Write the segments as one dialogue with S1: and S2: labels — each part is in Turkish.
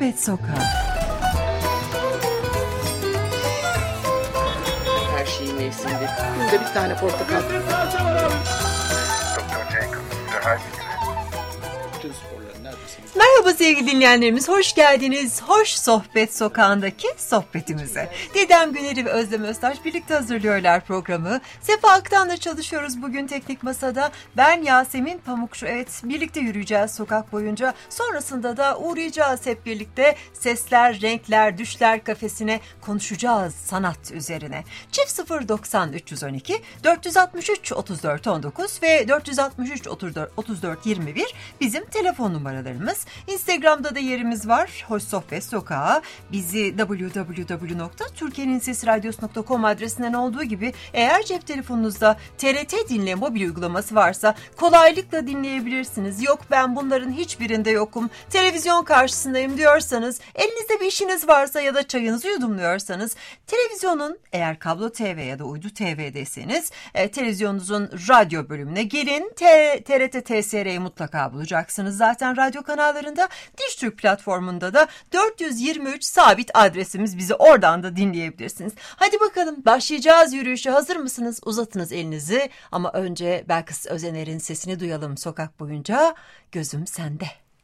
S1: Sohbet Sokağı.
S2: Her şeyin mevsiminde. Günde bir tane portakal. Bütün sporların neredesiniz?
S1: Merhaba sevgili dinleyenlerimiz, hoş geldiniz. Hoş Sohbet Sokağı'ndaki sohbetimize. Didem Güneri ve Özlem Öztaş birlikte hazırlıyorlar programı. Sefa Aktan'la çalışıyoruz bugün teknik masada. Ben Yasemin Pamukçu. Evet, birlikte yürüyeceğiz sokak boyunca. Sonrasında da uğrayacağız hep birlikte. Sesler, renkler, düşler kafesine konuşacağız sanat üzerine. Çift 090 312 463 34 19 ve 463 34 21 bizim telefon numaralarımız. Instagram'da da yerimiz var. Hoş Sohbet Sokağı. Bizi www.turkieninsesradyosu.com adresinden olduğu gibi eğer cep telefonunuzda TRT Dinle mobil uygulaması varsa kolaylıkla dinleyebilirsiniz. Yok ben bunların hiçbirinde yokum, televizyon karşısındayım diyorsanız, elinizde bir işiniz varsa ya da çayınızı yudumluyorsanız, televizyonun eğer kablo TV ya da uydu TV'deyseniz televizyonunuzun radyo bölümüne gelin. TRT TSR'yi mutlaka bulacaksınız. Zaten radyo kanallarında, Dijitürk platformunda da 423 sabit adresimiz, bizi oradan da dinleyebilirsiniz. Hadi bakalım başlayacağız yürüyüşe, hazır mısınız? Uzatınız elinizi ama önce Belkıs Özener'in sesini duyalım sokak boyunca. Gözüm sende.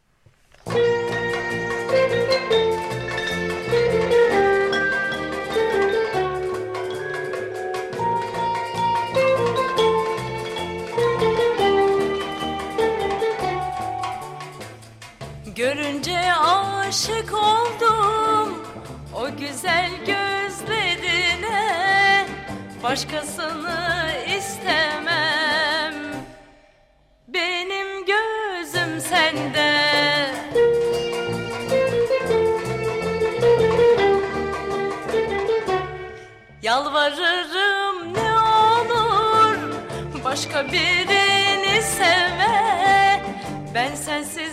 S3: Görünce aşık oldum o güzel gözlerine, başkasını istemem, benim gözüm sende. Yalvarırım ne olur başka birini sevme, ben sensiz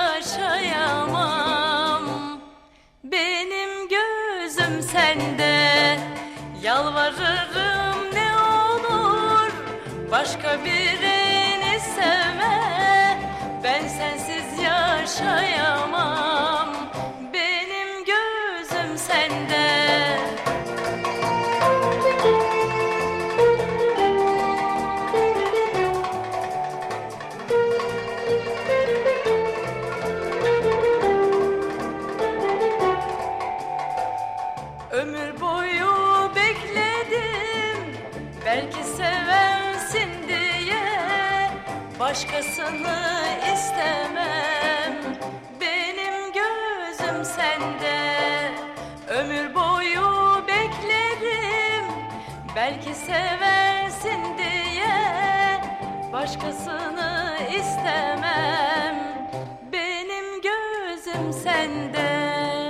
S3: yaşayamam, benim gözüm sende. Yalvarırım ne olur başka birini sevme, ben sensiz yaşayamam, benim gözüm sende. Ömür boyu bekledim, belki seversin diye, başkasını istemem, benim gözüm sende. Ömür boyu bekledim, belki seversin diye, başkasını istemem, benim gözüm sende.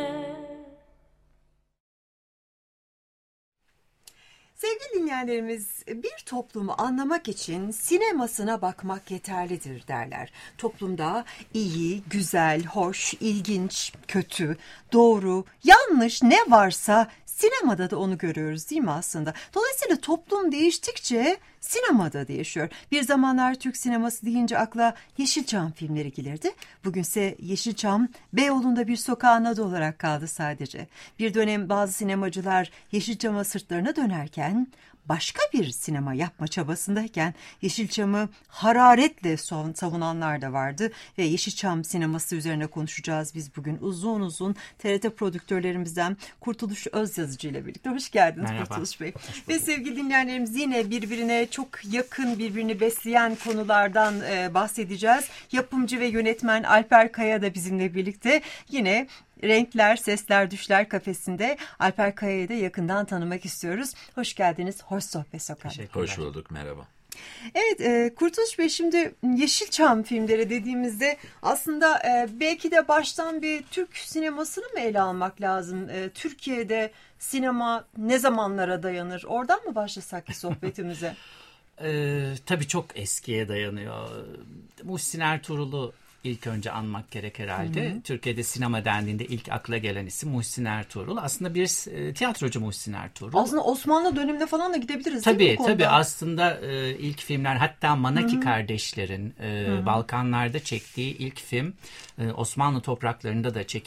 S1: Sevgili dinleyenlerimiz, bir toplumu anlamak için sinemasına bakmak yeterlidir derler. Toplumda iyi, güzel, hoş, ilginç, kötü, doğru, yanlış ne varsa sinemada da onu görüyoruz değil mi aslında? Dolayısıyla toplum değiştikçe sinemada değişiyor. Bir zamanlar Türk sineması deyince akla Yeşilçam filmleri gelirdi. Bugünse Yeşilçam Beyoğlu'nda bir sokağın adı olarak kaldı sadece. Bir dönem bazı sinemacılar Yeşilçam'a sırtlarına dönerken, başka bir sinema yapma çabasındayken Yeşilçam'ı hararetle savunanlar da vardı ve Yeşilçam sineması üzerine konuşacağız biz bugün uzun uzun. TRT prodüktörlerimizden Kurtuluş Özyazıcı ile birlikte. Hoş geldiniz. Merhaba. Kurtuluş Bey. Ve sevgili dinleyenlerimiz, yine birbirine çok yakın, birbirini besleyen konulardan bahsedeceğiz. Yapımcı ve yönetmen Alper Kaya da bizimle birlikte. Yine Renkler, Sesler, Düşler kafesinde Alper Kaya'yı da yakından tanımak istiyoruz. Hoş geldiniz. Hoş Sohbet Sokağı.
S4: Hoş bulduk. Merhaba.
S1: Evet, Kurtuluş Bey, şimdi Yeşilçam filmleri dediğimizde aslında belki de baştan bir Türk sinemasını mı ele almak lazım? Türkiye'de sinema ne zamanlara dayanır? Oradan mı başlasak ki sohbetimize?
S4: Tabii çok eskiye dayanıyor. Muhsin Ertuğrul'u ilk önce anmak gerek herhalde. Hı-hı. Türkiye'de sinema dendiğinde ilk akla gelen isim Muhsin Ertuğrul. Aslında bir tiyatrocu Muhsin Ertuğrul.
S1: Aslında Osmanlı dönemine falan da gidebiliriz
S4: tabii,
S1: değil mi bu konuda?
S4: Tabii aslında ilk filmler, hatta Manaki Hı-hı. kardeşlerin Balkanlarda çektiği ilk film Osmanlı topraklarında da çekilen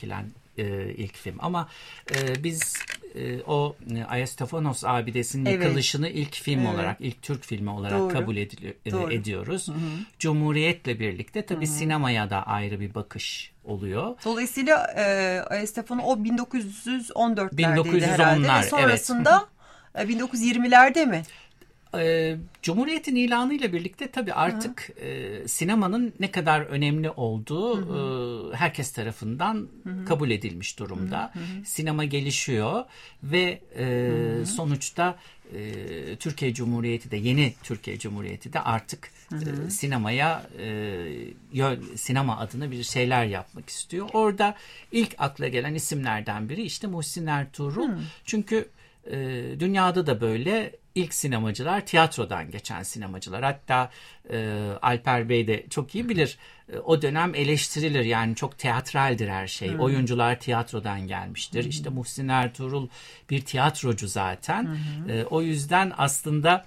S4: ilk film. Ama biz o Ayastofanos abidesinin yıkılışını ilk film olarak, ilk Türk filmi olarak kabul ediyoruz. Cumhuriyet'le birlikte tabii sinemaya da ayrı bir bakış oluyor.
S1: Dolayısıyla Ayastofanos o 1914'lerdeydi
S4: 1910'lar,
S1: herhalde. Ve sonrasında 1920'lerde mi?
S4: Cumhuriyet'in ilanıyla birlikte tabii artık sinemanın ne kadar önemli olduğu herkes tarafından kabul edilmiş durumda. Sinema gelişiyor ve sonuçta Türkiye Cumhuriyeti de, yeni Türkiye Cumhuriyeti de artık sinemaya sinema adına bir şeyler yapmak istiyor. Orada ilk akla gelen isimlerden biri işte Muhsin Ertuğrul. Çünkü dünyada da böyle ilk sinemacılar tiyatrodan geçen sinemacılar. Hatta Alper Bey de çok iyi bilir. O dönem eleştirilir, yani çok teatraldir her şey. Oyuncular tiyatrodan gelmiştir. İşte Muhsin Ertuğrul bir tiyatrocu zaten. O yüzden aslında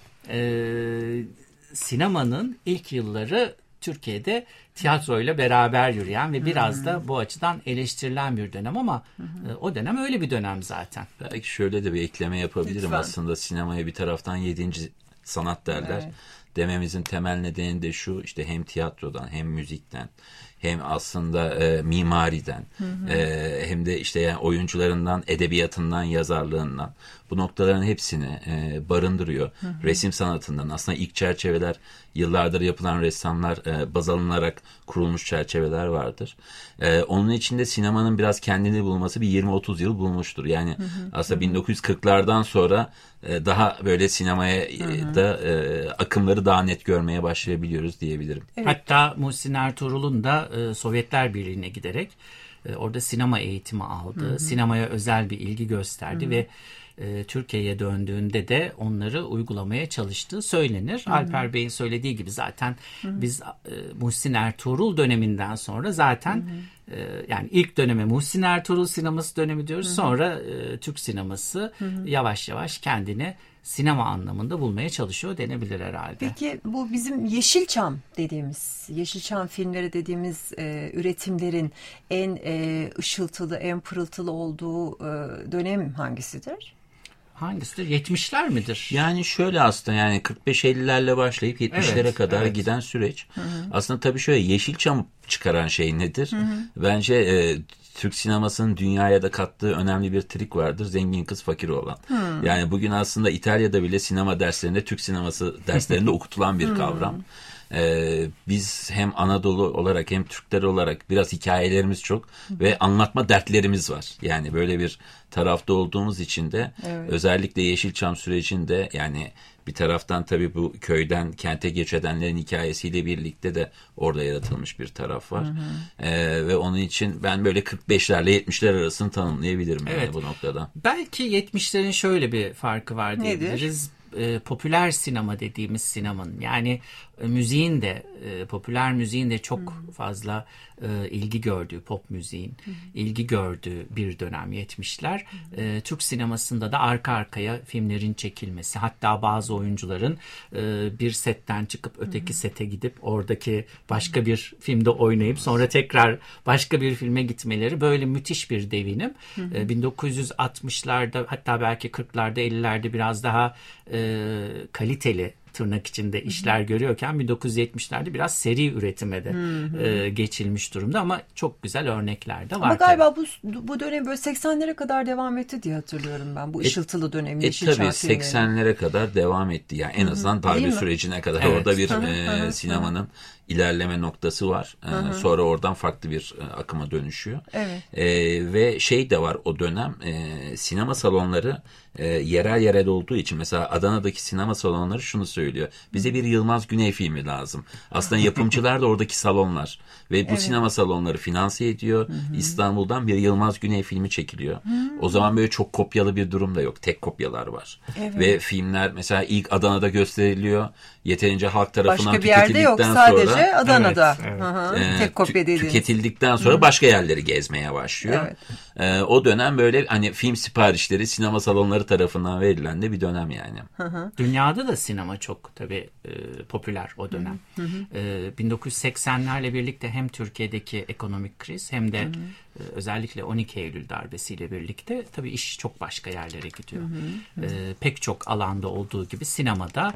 S4: sinemanın ilk yılları Türkiye'de tiyatroyla beraber yürüyen ve biraz da bu açıdan eleştirilen bir dönem ama o dönem öyle bir dönem zaten.
S5: Belki şöyle de bir ekleme yapabilirim.
S1: Lütfen.
S5: Aslında sinemaya bir taraftan 7. sanat derler.
S1: Evet.
S5: Dememizin temel nedeni de şu: işte hem tiyatrodan hem müzikten hem aslında mimariden hem de işte yani oyuncularından, edebiyatından, yazarlığından, bu noktaların hepsini barındırıyor. Resim sanatından aslında ilk çerçeveler, yıllardır yapılan ressamlar baz alınarak kurulmuş çerçeveler vardır. Onun içinde sinemanın biraz kendini bulması bir 20-30 yıl bulmuştur. Yani aslında 1940'lardan sonra daha böyle sinemaya da akımları daha net görmeye başlayabiliyoruz diyebilirim.
S1: Evet.
S4: Hatta Muhsin Ertuğrul'un da Sovyetler Birliği'ne giderek orada sinema eğitimi aldı. Sinemaya özel bir ilgi gösterdi ve Türkiye'ye döndüğünde de onları uygulamaya çalıştığı söylenir. Alper Bey'in söylediği gibi zaten biz Muhsin Ertuğrul döneminden sonra zaten yani ilk döneme Muhsin Ertuğrul sineması dönemi diyoruz. Sonra Türk sineması yavaş yavaş kendini sinema anlamında bulmaya çalışıyor denebilir herhalde.
S1: Peki bu bizim Yeşilçam dediğimiz, Yeşilçam filmleri dediğimiz üretimlerin en ışıltılı, en pırıltılı olduğu dönem hangisidir?
S4: Hangisidir? 70'ler midir?
S5: Yani şöyle aslında, yani 45-50'lerle başlayıp 70'lere kadar giden süreç. Aslında tabii şöyle, Yeşilçam çıkaran şey nedir? Bence Türk sinemasının dünyaya da kattığı önemli bir trik vardır: zengin kız fakir oğlan. Yani bugün aslında İtalya'da bile sinema derslerinde, Türk sineması derslerinde okutulan bir kavram. Biz hem Anadolu olarak hem Türkler olarak biraz hikayelerimiz çok ve anlatma dertlerimiz var. Yani böyle bir tarafta olduğumuz için de özellikle Yeşilçam sürecinde, yani bir taraftan tabii bu köyden kente göç edenlerin hikayesiyle birlikte de orada yaratılmış bir taraf var. Ve onun için ben böyle 45'lerle 70'ler arasını tanımlayabilirim yani bu noktada.
S4: Belki 70'lerin şöyle bir farkı var diyebiliriz. Popüler sinema dediğimiz sinemanın, yani müziğin de, popüler müziğin de çok fazla ilgi gördüğü, pop müziğin ilgi gördüğü bir dönem 70'ler. Türk sinemasında da arka arkaya filmlerin çekilmesi, hatta bazı oyuncuların bir setten çıkıp öteki sete gidip oradaki başka bir filmde oynayıp sonra tekrar başka bir filme gitmeleri, böyle müthiş bir devinim. 1960'larda, hatta belki 40'larda 50'lerde biraz daha kaliteli, tırnak içinde işler görüyorken 1970'lerde biraz seri üretime de geçilmiş durumda ama çok güzel örnekler de var.
S1: Ama galiba bu dönem böyle 80'lere kadar devam etti diye hatırlıyorum ben. Bu ışıltılı dönem Yeşilçam
S5: tabii
S1: filmleri.
S5: 80'lere kadar devam etti. Yani en azından darbe sürecine kadar orada bir sinemanın ilerleme noktası var. Sonra oradan farklı bir akıma dönüşüyor. Ve şey de var o dönem, sinema salonları yerel olduğu için, mesela Adana'daki sinema salonları şunu söylüyor: bize bir Yılmaz Güney filmi lazım. Aslında yapımcılar da oradaki salonlar ve bu sinema salonları finanse ediyor. İstanbul'dan bir Yılmaz Güney filmi çekiliyor. O zaman böyle çok kopyalı bir durum da yok. Tek kopyalar var. Ve filmler mesela ilk Adana'da gösteriliyor. Yeterince halk tarafından
S1: başka bir yerde yok,
S5: tüketildikten
S1: sadece önce Adana'da.
S4: Evet,
S1: Hı hı. Tek kopya dediğiniz.
S5: Tüketildikten sonra başka yerleri gezmeye başlıyor.
S1: Evet.
S5: O dönem böyle hani film siparişleri sinema salonları tarafından verilen de bir dönem yani.
S4: Dünyada da sinema çok tabii popüler o dönem. 1980'lerle birlikte hem Türkiye'deki ekonomik kriz hem de özellikle 12 Eylül darbesiyle birlikte tabii iş çok başka yerlere gidiyor. Pek çok alanda olduğu gibi sinemada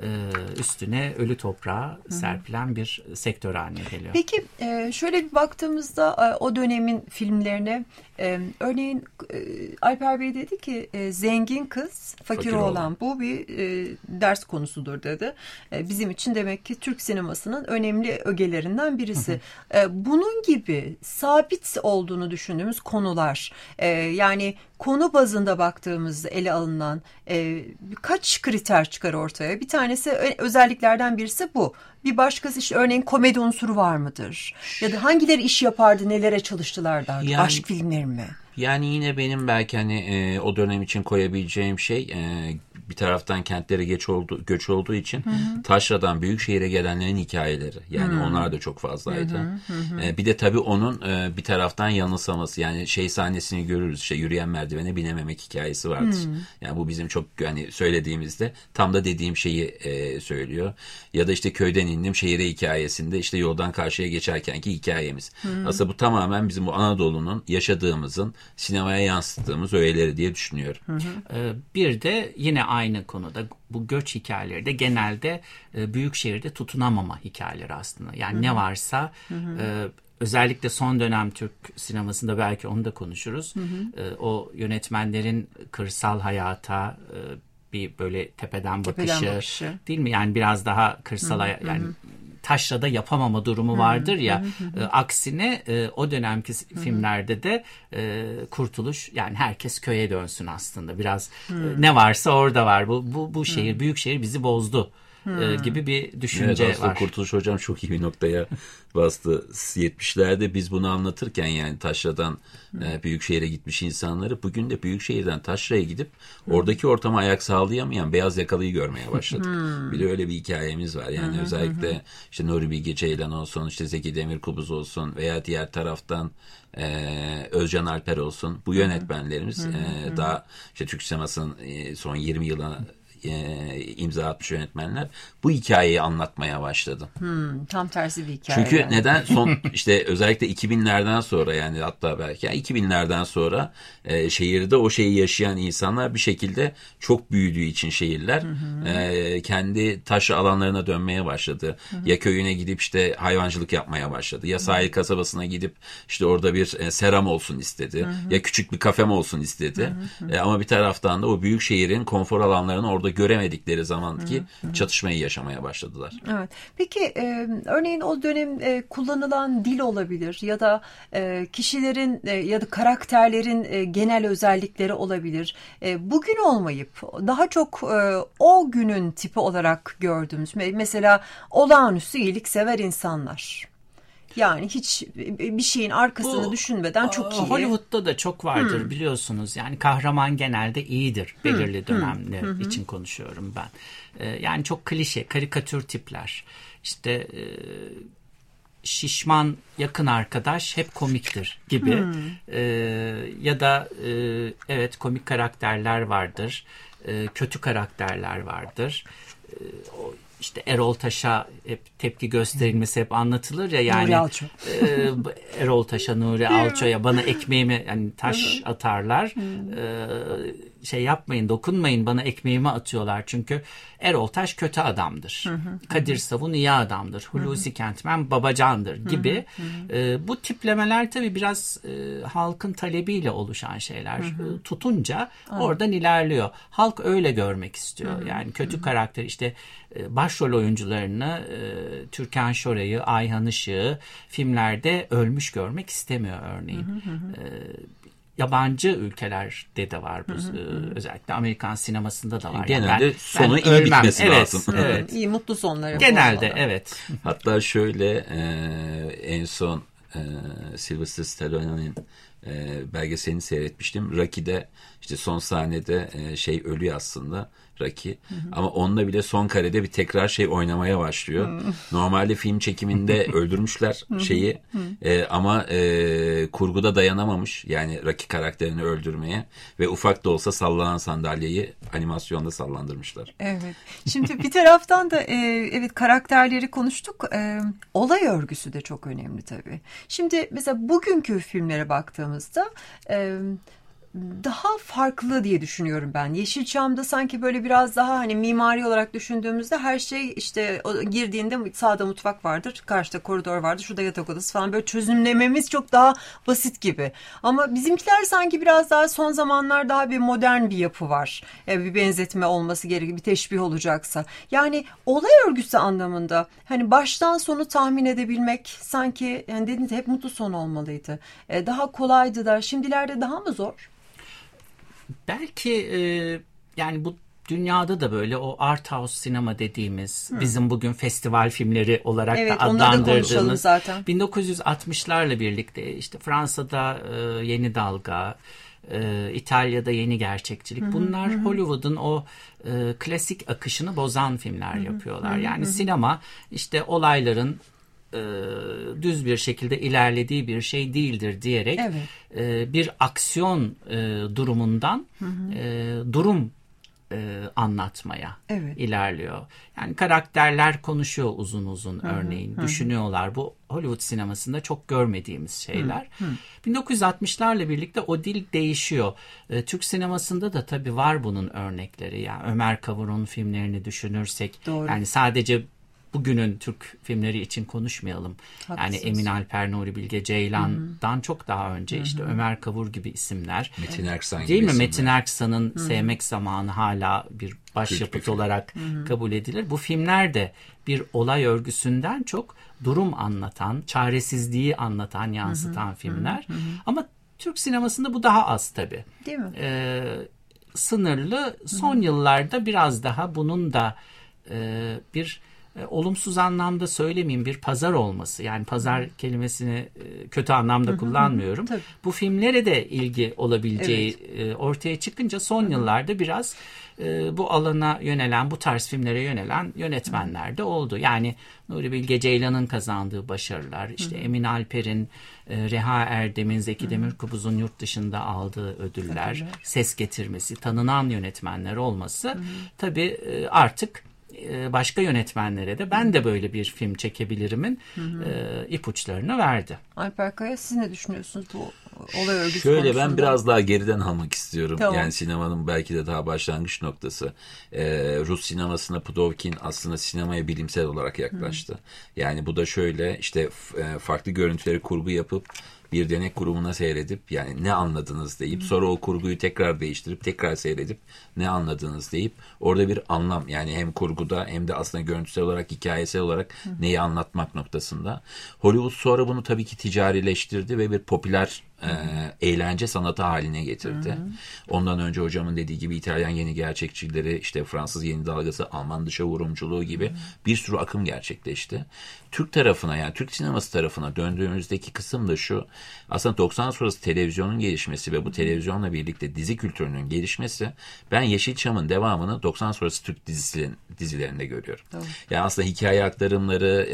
S4: üstüne ölü toprağa serpilen bir sektör haline geliyor.
S1: Peki şöyle bir baktığımızda o dönemin filmlerine örneğin Alper Bey dedi ki zengin kız fakir oğlan bu bir ders konusudur dedi. Bizim için demek ki Türk sinemasının önemli ögelerinden birisi. Bunun gibi sabit olduğunu düşündüğümüz konular yani konu bazında baktığımızda ele alınan kaç kriter çıkar ortaya? Bir tanesi özelliklerden birisi bu. Bir başkası işte örneğin komedi unsuru var mıdır? Ya da hangileri iş yapardı, nelere çalıştılar daha?
S5: Yani,
S1: aşk filmleri mi?
S5: Yani yine benim belki hani o dönem için koyabileceğim şey bir taraftan kentlere göç olduğu için taşradan büyük şehire gelenlerin hikayeleri. Yani onlar da çok fazlaydı. Bir de tabii onun bir taraftan yanılsaması. Yani şey sahnesini görürüz. İşte yürüyen merdivene binememek hikayesi vardır. Yani bu bizim çok hani söylediğimizde tam da dediğim şeyi söylüyor. Ya da işte köyden indim şehire hikayesinde işte yoldan karşıya geçerkenki hikayemiz. Aslında bu tamamen bizim bu Anadolu'nun yaşadığımızın sinemaya yansıttığımız öğeleri diye düşünüyorum.
S4: Bir de yine aynı konuda bu göç hikayeleri de genelde büyük şehirde tutunamama hikayeleri aslında. Yani ne varsa özellikle son dönem Türk sinemasında belki onu da konuşuruz. O yönetmenlerin kırsal hayata bir böyle tepeden bakışı değil mi? Yani biraz daha kırsal yani taşrada yapamama durumu vardır ya. Aksine o dönemki filmlerde de kurtuluş yani herkes köye dönsün aslında. Biraz ne varsa orada var. Bu şehir büyük şehir bizi bozdu. Gibi bir düşünce
S5: evet, aslında
S4: var.
S5: Kurtuluş Hocam çok iyi bir noktaya bastı. 70'lerde biz bunu anlatırken yani taşradan Büyükşehir'e gitmiş insanları bugün de Büyükşehir'den taşraya gidip oradaki ortama ayak sağlayamayan beyaz yakalıyı görmeye başladık. Bir de öyle bir hikayemiz var. Yani özellikle işte Nuri Bilge Ceylan olsun, işte Zeki Demirkubuz olsun veya diğer taraftan Özcan Alper olsun. Bu yönetmenlerimiz daha işte Türk sinemasının son 20 yılına imza atmış yönetmenler bu hikayeyi anlatmaya başladı.
S1: Tam tersi bir hikaye.
S5: Çünkü
S1: yani.
S5: neden son işte özellikle 2000'lerden sonra yani hatta belki 2000'lerden sonra şehirde o şeyi yaşayan insanlar bir şekilde çok büyüdüğü için şehirler kendi taşra alanlarına dönmeye başladı. Ya köyüne gidip işte hayvancılık yapmaya başladı. Ya sahil kasabasına gidip işte orada bir seram olsun istedi. Ya küçük bir kafem olsun istedi. Ama bir taraftan da o büyük şehrin konfor alanlarını orada göremedikleri zamanki çatışmayı yaşamaya başladılar.
S1: Evet. Peki örneğin o dönem kullanılan dil olabilir ya da kişilerin ya da karakterlerin genel özellikleri olabilir. Bugün olmayıp daha çok o günün tipi olarak gördüğümüz mesela olağanüstü iyiliksever insanlar. Yani hiç bir şeyin arkasını düşünmeden çok iyi.
S4: Hollywood'da da çok vardır biliyorsunuz. Yani kahraman genelde iyidir. Belirli dönemler için konuşuyorum ben. Yani çok klişe, karikatür tipler. İşte şişman yakın arkadaş hep komiktir gibi. Ya da evet komik karakterler vardır. Kötü karakterler vardır. İşte Erol Taş'a hep tepki gösterilmesi hep anlatılır ya yani.
S1: Nuri Alço.
S4: Erol Taş'a, Nuri Alço'ya bana ekmeğimi yani taş atarlar. Şey yapmayın, dokunmayın bana ekmeğimi atıyorlar. Çünkü Erol Taş kötü adamdır. Kadir Savun iyi adamdır. Hulusi Kentmen babacandır gibi. Bu tiplemeler tabii biraz halkın talebiyle oluşan şeyler. Tutunca oradan ilerliyor. Halk öyle görmek istiyor. Yani kötü karakter işte başrol oyuncularını Türkan Şoray'ı, Ayhan Işık'ı filmlerde ölmüş görmek istemiyor örneğin. Yabancı ülkelerde de var bu. Özellikle Amerikan sinemasında da var.
S5: Genelde
S4: yani
S5: sonu iyi
S4: ölmem.
S5: bitmesi lazım.
S4: Evet.
S1: İyi mutlu sonları.
S4: Genelde evet.
S5: Hatta şöyle en son Sylvester Stallone'nin belgeselini seyretmiştim. Rocky'de işte son sahnede ölüyor aslında Rocky. Ama onunla bile son karede bir tekrar şey oynamaya başlıyor. Normalde film çekiminde öldürmüşler şeyi ama kurguda dayanamamış. Yani Rocky karakterini öldürmeye ve ufak da olsa sallanan sandalyeyi animasyonda sallandırmışlar.
S1: Evet. Şimdi bir taraftan da evet karakterleri konuştuk. Olay örgüsü de çok önemli tabii. Şimdi mesela bugünkü filmlere baktığımızda daha farklı diye düşünüyorum ben. Yeşilçam'da sanki böyle biraz daha hani mimari olarak düşündüğümüzde her şey işte girdiğinde sağda mutfak vardır, karşıda koridor vardır, şurada yatak odası falan böyle çözümlememiz çok daha basit gibi. Ama bizimkiler sanki biraz daha son zamanlar daha bir modern bir yapı var. Bir benzetme olması gerekiyor, bir teşbih olacaksa. Yani olay örgüsü anlamında hani baştan sonu tahmin edebilmek sanki yani dediğiniz hep mutlu son olmalıydı. Daha kolaydı da şimdilerde daha mı zor?
S4: Belki yani bu dünyada da böyle o art house sinema dediğimiz bizim bugün festival filmleri olarak
S1: evet,
S4: da adlandırdığımız
S1: zaten.
S4: 1960'larla birlikte işte Fransa'da yeni dalga, İtalya'da yeni gerçekçilik. Bunlar Hollywood'un o klasik akışını bozan filmler yapıyorlar. Yani sinema işte olayların düz bir şekilde ilerlediği bir şey değildir diyerek bir aksiyon durumundan durum anlatmaya ilerliyor. Yani karakterler konuşuyor uzun uzun örneğin. Düşünüyorlar. Bu Hollywood sinemasında çok görmediğimiz şeyler. 1960'larla birlikte o dil değişiyor. Türk sinemasında da tabii var bunun örnekleri. Yani Ömer Kavur'un filmlerini düşünürsek yani sadece bugünün Türk filmleri için konuşmayalım.
S1: Haklısınız.
S4: Yani Emin Alper, Nuri Bilge Ceylan'dan çok daha önce işte Ömer Kavur gibi isimler.
S5: Metin Erksan gibi
S4: değil mi?
S5: isimler.
S4: Metin Erksan'ın Sevmek Zamanı hala bir başyapıt olarak kabul edilir. Bu filmler de bir olay örgüsünden çok durum anlatan, çaresizliği anlatan, yansıtan filmler. Ama Türk sinemasında bu daha az tabii.
S1: Değil mi?
S4: Sınırlı. Son yıllarda biraz daha bunun da bir olumsuz anlamda söylemeyeyim bir pazar olması. Yani pazar kelimesini kötü anlamda kullanmıyorum.
S1: Tabii.
S4: Bu filmlere de ilgi olabileceği ortaya çıkınca son yıllarda biraz bu alana yönelen, bu tarz filmlere yönelen yönetmenler de oldu. Yani Nuri Bilge Ceylan'ın kazandığı başarılar, işte Emin Alper'in, Reha Erdem'in, Zeki Demirkubuz'un yurt dışında aldığı ödüller, ses getirmesi, tanınan yönetmenler olması tabii artık başka yönetmenlere de ben de böyle bir film çekebilirimin ipuçlarını verdi.
S1: Alper Kaya siz ne düşünüyorsunuz bu olay örgüsü
S5: Şöyle
S1: konusunda?
S5: ben biraz daha geriden almak istiyorum.
S1: Tamam.
S5: Yani sinemanın belki de daha başlangıç noktası. Rus sinemasına Pudovkin aslında sinemaya bilimsel olarak yaklaştı. Yani bu da şöyle işte farklı görüntüleri kurgu yapıp bir denek grubuna seyredip yani ne anladınız deyip sonra o kurguyu tekrar değiştirip tekrar seyredip ne anladınız deyip orada bir anlam yani hem kurguda hem de aslında görüntüsel olarak hikayesel olarak neyi anlatmak noktasında. Hollywood sonra bunu tabii ki ticarileştirdi ve bir popüler eğlence sanatı haline getirdi. Ondan önce hocamın dediği gibi İtalyan yeni gerçekçileri, işte Fransız yeni dalgası, Alman dışa vurumculuğu gibi bir sürü akım gerçekleşti. Türk tarafına yani Türk sineması tarafına döndüğümüzdeki kısım da şu. Aslında 90 sonrası televizyonun gelişmesi ve bu televizyonla birlikte dizi kültürünün gelişmesi ben Yeşilçam'ın devamını 90 sonrası Türk dizilerinde görüyorum. Doğru. Yani aslında hikaye aktarımları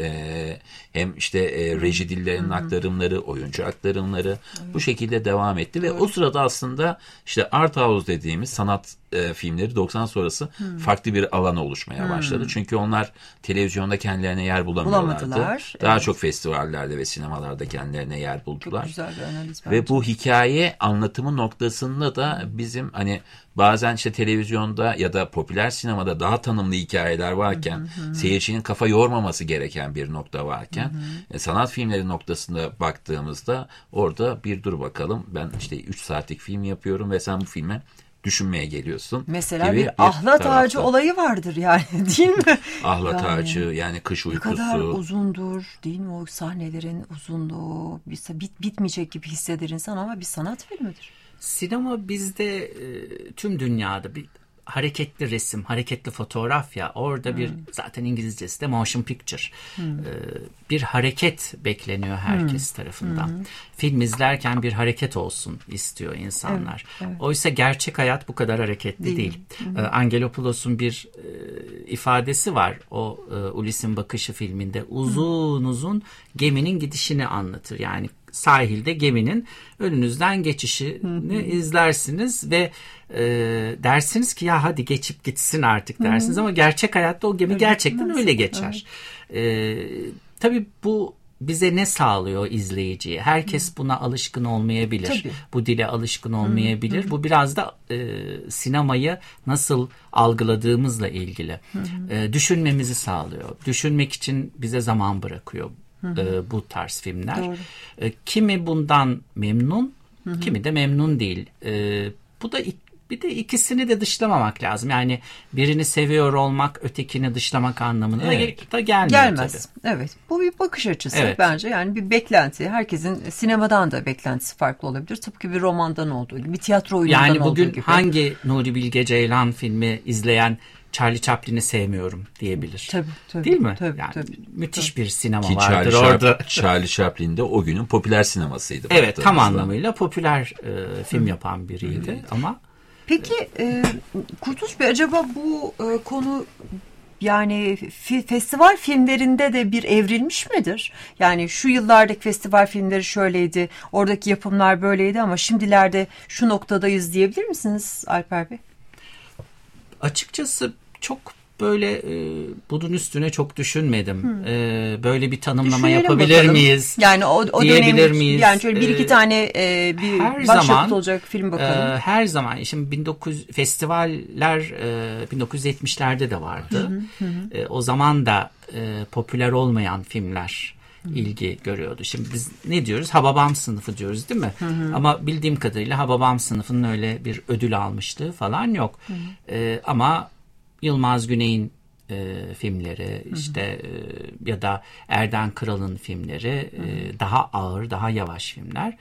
S5: hem işte reji dillerinin aktarımları, oyuncu aktarımları bu şekilde devam etti ve o sırada aslında işte art house dediğimiz sanat filmleri 90 sonrası farklı bir alana oluşmaya başladı. Çünkü onlar televizyonda kendilerine yer bulamıyorlardı. Daha çok festivallerde ve sinemalarda kendilerine yer buldular.
S1: Çok güzel bir analiz bence.
S5: Ve bu hikaye anlatımı noktasında da bizim hani bazen işte televizyonda ya da popüler sinemada daha tanımlı hikayeler varken seyircinin kafa yormaması gereken bir nokta varken sanat filmleri noktasında baktığımızda orada bir dur bakalım ben işte 3 saatlik film yapıyorum ve sen bu filme düşünmeye geliyorsun.
S1: Mesela bir ahlat ağacı olayı vardır yani değil mi?
S5: Ahlat ağacı yani kış uykusu.
S1: Ne kadar uzundur değil mi o sahnelerin uzunluğu bitmeyecek gibi hisseder insan ama bir sanat filmidir.
S4: Sinema bizde tüm dünyada bir hareketli resim, hareketli fotoğraf ya. Orada bir zaten İngilizcesi de motion picture. Bir hareket bekleniyor herkes tarafından. Film izlerken bir hareket olsun istiyor insanlar. Oysa gerçek hayat bu kadar hareketli değil. Angelopoulos'un bir ifadesi var. O Ulysses'in Bakışı filminde uzun uzun geminin gidişini anlatır. Yani sahilde geminin önünüzden geçişini izlersiniz ve dersiniz ki ya hadi geçip gitsin artık dersiniz ama gerçek hayatta o gemi gerçekten öyle geçer. Tabii bu bize ne sağlıyor izleyiciye? Herkes buna alışkın olmayabilir.
S1: Tabii.
S4: Bu dile alışkın olmayabilir. Bu biraz da sinemayı nasıl algıladığımızla ilgili. Düşünmemizi sağlıyor. Düşünmek için bize zaman bırakıyor bu tarz filmler. Kimi bundan memnun, kimi de memnun değil. Bu da bir de ikisini de dışlamamak lazım. Yani birini seviyor olmak ötekini dışlamak anlamına da
S1: gelmez.
S4: Tabii.
S1: Evet. Bu bir bakış açısı
S4: Evet.
S1: bence. Yani bir beklenti. Herkesin sinemadan da beklentisi farklı olabilir. Tıpkı bir romandan olduğu gibi, bir tiyatro oyunundan
S4: Yani
S1: olduğu
S4: bugün
S1: gibi.
S4: hangi Nuri Bilge Ceylan filmi izleyen Charlie Chaplin'i sevmiyorum diyebilir.
S1: Tabii,
S4: Değil mi?
S1: tabii,
S4: Yani
S1: tabii.
S4: müthiş bir sinema
S5: Ki
S4: vardır orada.
S5: Charlie Chaplin de o günün popüler sinemasıydı.
S4: Evet, tam
S5: baktığımızda.
S4: anlamıyla popüler film yapan biriydi ama
S1: Peki Kurtuluş Bey, acaba bu konu yani festival filmlerinde de bir evrilmiş midir? Yani şu yıllardaki festival filmleri şöyleydi, oradaki yapımlar böyleydi ama şimdilerde şu noktadayız diyebilir misiniz Alper Bey?
S4: açıkçası çok böyle bunun üstüne çok düşünmedim. Böyle bir tanımlama
S1: Düşünelim
S4: yapabilir
S1: bakalım.
S4: miyiz?
S1: Yani o
S4: diyebilir
S1: dönem
S4: miyiz?
S1: yani şöyle bir iki tane bir
S4: her
S1: başyapıt
S4: zaman
S1: olacak film bakalım.
S4: Her zaman şimdi festivaller 1970'lerde de vardı. O zaman da popüler olmayan filmler ilgi görüyordu. Şimdi biz ne diyoruz? Hababam sınıfı diyoruz değil mi? Ama bildiğim kadarıyla Hababam sınıfının öyle bir ödül almışlığı falan yok. Ama Yılmaz Güney'in filmleri işte ya da Erden Kral'ın filmleri daha ağır, daha yavaş filmler.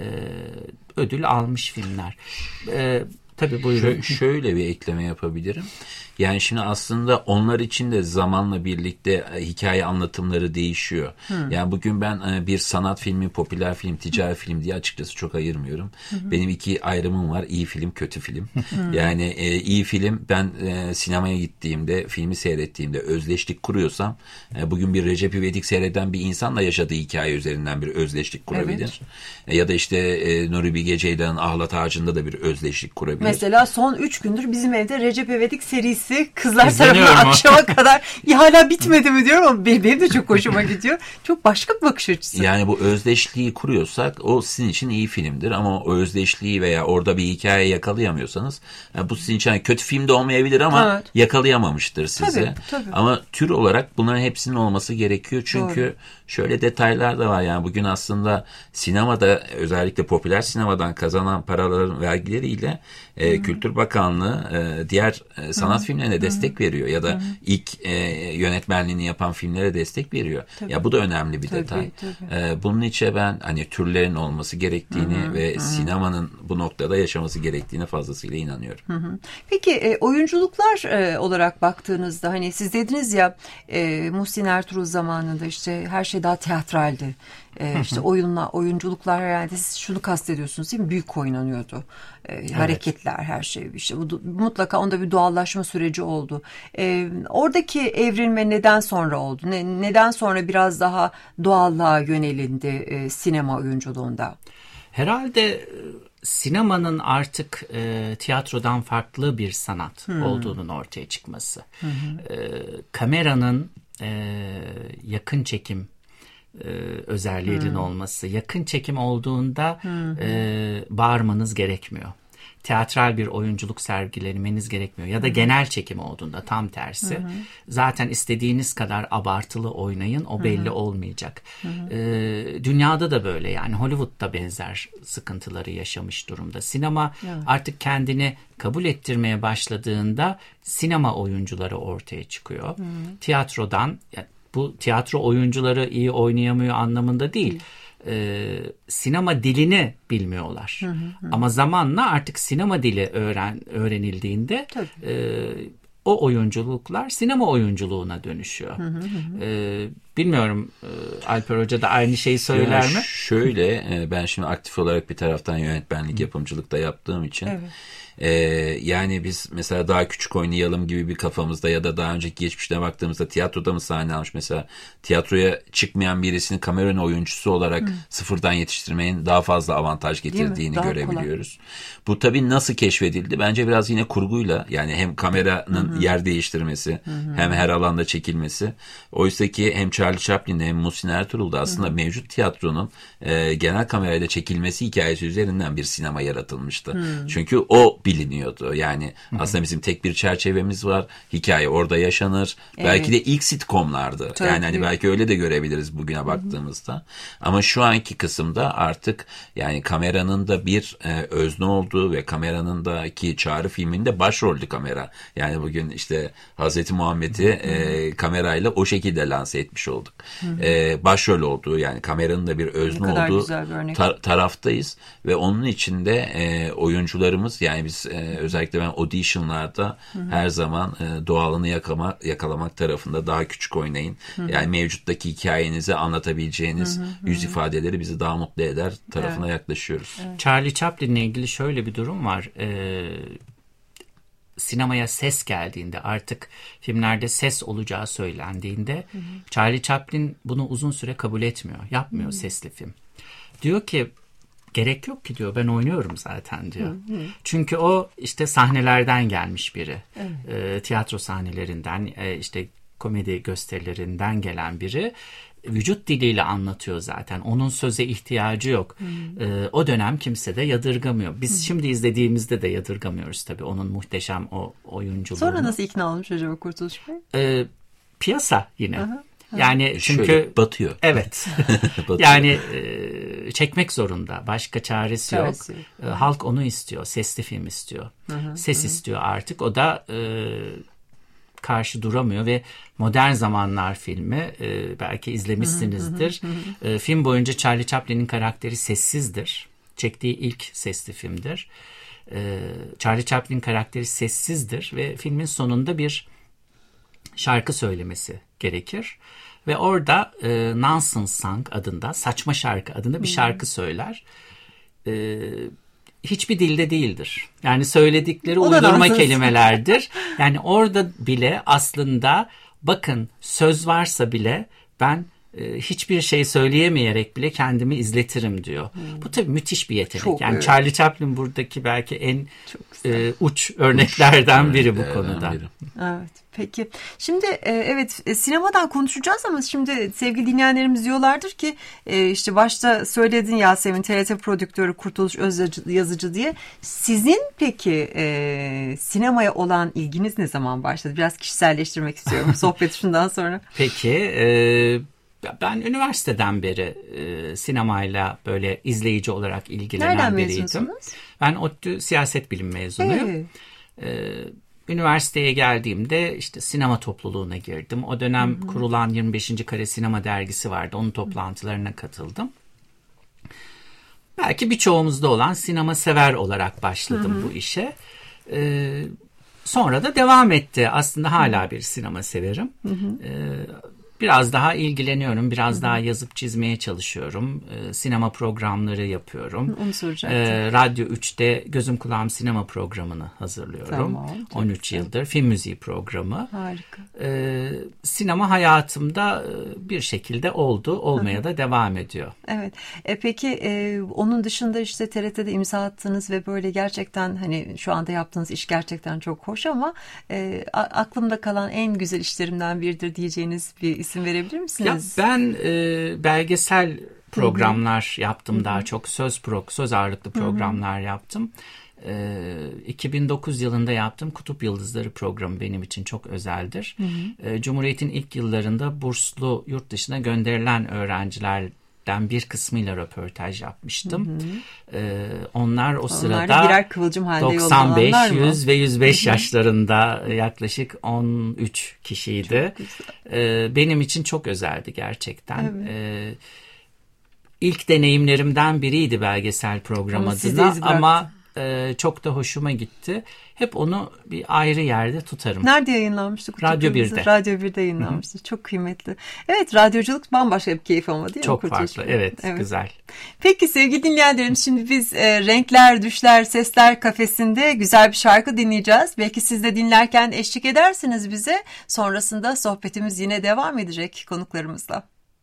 S4: Ödül almış filmler. Tabii buyurun.
S5: Şöyle bir ekleme yapabilirim. Yani şimdi aslında onlar için de zamanla birlikte hikaye anlatımları değişiyor. Yani bugün ben bir sanat filmi, popüler film, ticari film diye açıkçası çok ayırmıyorum. Benim iki ayrımım var. İyi film, kötü film. Yani iyi film, ben sinemaya gittiğimde, filmi seyrettiğimde özdeşlik kuruyorsam bugün bir Recep İvedik seyreden bir insanla yaşadığı hikaye üzerinden bir özdeşlik kurabilir. Ya da işte Nuri Bilge Ceylan'ın Ahlat Ağacı'nda da bir özdeşlik kurabilir.
S1: Mesela son 3 gündür bizim evde Recep İvedik serisi kızlar
S4: İzleniyor
S1: tarafından
S4: mu?
S1: akşama kadar hala bitmedi mi diyorum ama benim de çok hoşuma gidiyor. Çok başka bir bakış açısı.
S5: Yani bu özdeşliği kuruyorsak o sizin için iyi filmdir ama o özdeşliği veya orada bir hikaye yakalayamıyorsanız bu sizin için kötü film de olmayabilir ama
S1: Evet.
S5: yakalayamamıştır sizi.
S1: Tabii.
S5: Ama tür olarak bunların hepsinin olması gerekiyor çünkü şöyle detaylar da var. Yani bugün aslında sinemada, özellikle popüler sinemadan kazanan paraların vergileriyle Kültür Bakanlığı diğer sanat filmlerine destek veriyor ya da ilk yönetmenliğini yapan filmlere destek veriyor. Ya bu da önemli bir detay. Bunun için ben hani türlerin olması gerektiğini ve sinemanın bu noktada yaşaması gerektiğine fazlasıyla inanıyorum.
S1: Peki oyunculuklar olarak baktığınızda hani siz dediniz ya Muhsin Ertuğrul zamanında işte her şey daha teatraldi. İşte oyunculuklar herhalde siz şunu kastediyorsunuz değil mi? Büyük oynanıyordu. Hareketler, her şey. İşte mutlaka onda bir doğallaşma süreci oldu. Oradaki evrilme neden sonra oldu? Neden sonra biraz daha doğallığa yönelindi sinema oyunculuğunda?
S4: Herhalde sinemanın artık tiyatrodan farklı bir sanat olduğunun ortaya çıkması. Kameranın yakın çekim özelliğinin olması. Yakın çekim olduğunda bağırmanız gerekmiyor. Teatral bir oyunculuk sergilemeniz gerekmiyor. Ya da genel çekim olduğunda tam tersi. Zaten istediğiniz kadar abartılı oynayın, o belli olmayacak. Dünyada da böyle, yani Hollywood'da benzer sıkıntıları yaşamış durumda. Sinema artık kendini kabul ettirmeye başladığında sinema oyuncuları ortaya çıkıyor. Tiyatrodan, bu tiyatro oyuncuları iyi oynayamıyor anlamında değil. sinema dilini bilmiyorlar. Ama zamanla artık sinema dili öğrenildiğinde o oyunculuklar sinema oyunculuğuna dönüşüyor. Bilmiyorum, Alper Hoca da aynı şeyi söyler mi?
S5: Şöyle, ben şimdi aktif olarak bir taraftan yönetmenlik, yapımcılık da yaptığım için yani biz mesela daha küçük oynayalım gibi bir kafamızda ya da daha önceki geçmişine baktığımızda tiyatroda mı sahne almış, mesela tiyatroya çıkmayan birisini kamera önü oyuncusu olarak sıfırdan yetiştirmenin daha fazla avantaj getirdiğini görebiliyoruz. Bu tabii nasıl keşfedildi? Bence biraz yine kurguyla, yani hem kameranın yer değiştirmesi hem her alanda çekilmesi. Oysa ki hem Charlie Chaplin'de hem Muhsin Ertuğrul'da aslında mevcut tiyatronun genel kamerayla çekilmesi hikayesi üzerinden bir sinema yaratılmıştı. Çünkü o biliniyordu. Yani aslında bizim tek bir çerçevemiz var. Hikaye orada yaşanır. Belki de ilk sitcomlardı.
S1: Tabii.
S5: Yani hani belki öyle de görebiliriz bugüne baktığımızda. Ama şu anki kısımda artık yani kameranın da bir özne olduğu ve kameranın da ki Çağrı filminde başrollü kamera. Yani bugün işte Hazreti Muhammed'i kamerayla o şekilde lanse etmiş olduk. Başrol olduğu, yani kameranın da bir özne olduğu taraftayız ve onun içinde oyuncularımız, yani biz özellikle ben auditionlarda her zaman doğalını yakalamak tarafında, daha küçük oynayın. Yani mevcuttaki hikayenizi anlatabileceğiniz yüz ifadeleri bizi daha mutlu eder tarafına yaklaşıyoruz.
S4: Charlie Chaplin'le ilgili şöyle bir durum var. Sinemaya ses geldiğinde, artık filmlerde ses olacağı söylendiğinde Charlie Chaplin bunu uzun süre kabul etmiyor. Yapmıyor sesli film. Diyor ki gerek yok ki diyor, ben oynuyorum zaten diyor. Çünkü o işte sahnelerden gelmiş biri. Tiyatro sahnelerinden, işte komedi gösterilerinden gelen biri. Vücut diliyle anlatıyor zaten. Onun söze ihtiyacı yok. O dönem kimse de yadırgamıyor. Biz şimdi izlediğimizde de yadırgamıyoruz tabii onun muhteşem o oyunculuğunu.
S1: Sonra nasıl ikna olmuş acaba Kurtuluş Bey?
S4: Piyasa yine. Yani çünkü
S5: şöyle batıyor.
S4: Evet.
S5: Batıyor.
S4: Yani çekmek zorunda. Başka çaresi yok. Halk onu istiyor. Sesli film istiyor. Ses istiyor artık. O da karşı duramıyor ve Modern Zamanlar filmi belki izlemişsinizdir. Film boyunca Charlie Chaplin'in karakteri sessizdir. Çektiği ilk sesli filmdir. Charlie Chaplin karakteri sessizdir ve filmin sonunda bir şarkı söylemesi gerekir. Ve orada Nonsense Song adında, saçma şarkı adında bir şarkı söyler. Hiçbir dilde değildir. Yani söyledikleri uydurma kelimelerdir. Yani orada bile aslında bakın, söz varsa bile ben hiçbir şey söyleyemeyerek bile kendimi izletirim diyor. Bu tabii müthiş bir yetenek.
S1: Çok,
S4: yani Charlie Chaplin buradaki belki en uç örneklerden biri bu konuda.
S1: Evet. Peki. Şimdi evet, sinemadan konuşacağız ama şimdi sevgili dinleyenlerimiz diyorlardır ki işte başta söyledin Yasemin, TRT prodüktörü Kurtuluş Özyazıcı diye. Sizin peki sinemaya olan ilginiz ne zaman başladı? Biraz kişiselleştirmek istiyorum sohbet şundan sonra.
S4: Peki ben üniversiteden beri sinemayla böyle izleyici olarak ilgilenen biriydim. Ben ODTÜ siyaset bilim mezunuyum. Üniversiteye geldiğimde işte sinema topluluğuna girdim. O dönem kurulan 25. Kare Sinema Dergisi vardı. Onun toplantılarına katıldım. Belki birçoğumuzda olan sinema sever olarak başladım bu işe. Sonra da devam etti. Aslında hala bir sinema severim. Biraz daha ilgileniyorum. Biraz daha yazıp çizmeye çalışıyorum. Sinema programları yapıyorum.
S1: Onu soracaktım.
S4: Radyo 3'te Gözüm Kulağım Sinema programını hazırlıyorum.
S1: Tamam,
S4: 13 yıldır. Film müziği programı.
S1: Harika.
S4: Sinema hayatımda bir şekilde oldu. Olmaya da devam ediyor.
S1: Evet. Peki onun dışında işte TRT'de imza attınız ve böyle gerçekten hani şu anda yaptığınız iş gerçekten çok hoş ama aklımda kalan en güzel işlerimden biridir diyeceğiniz bir isim verebilir misiniz?
S4: Ya ben belgesel programlar yaptım, daha çok söz ağırlıklı programlar yaptım. 2009 yılında yaptığım Kutup Yıldızları programı benim için çok özeldir. Cumhuriyet'in ilk yıllarında burslu yurt dışına gönderilen öğrencilerden bir kısmıyla röportaj yapmıştım. Onlar o sırada
S1: birer kıvılcım halinde
S4: 95, 100 ve 105 yaşlarında yaklaşık 13 kişiydi. Benim için çok özeldi gerçekten. Evet. ilk deneyimlerimden biriydi belgesel program
S1: Ama siz de
S4: adına
S1: iz bıraktı.
S4: ama çok da hoşuma gitti. Hep onu bir ayrı yerde tutarım.
S1: Nerede yayınlanmıştı?
S4: Radyo
S1: Kurtuluş
S4: 1'de.
S1: Radyo 1'de yayınlanmıştı. Çok kıymetli. Evet, radyoculuk bambaşka bir keyif ama değil mi?
S4: Çok
S1: Kurtuluş
S4: farklı.
S1: Bey?
S4: Evet, güzel.
S1: Peki sevgili dinleyenlerim, şimdi biz Renkler, Düşler, Sesler kafesinde güzel bir şarkı dinleyeceğiz. Belki siz de dinlerken eşlik edersiniz bize. Sonrasında sohbetimiz yine devam edecek konuklarımızla.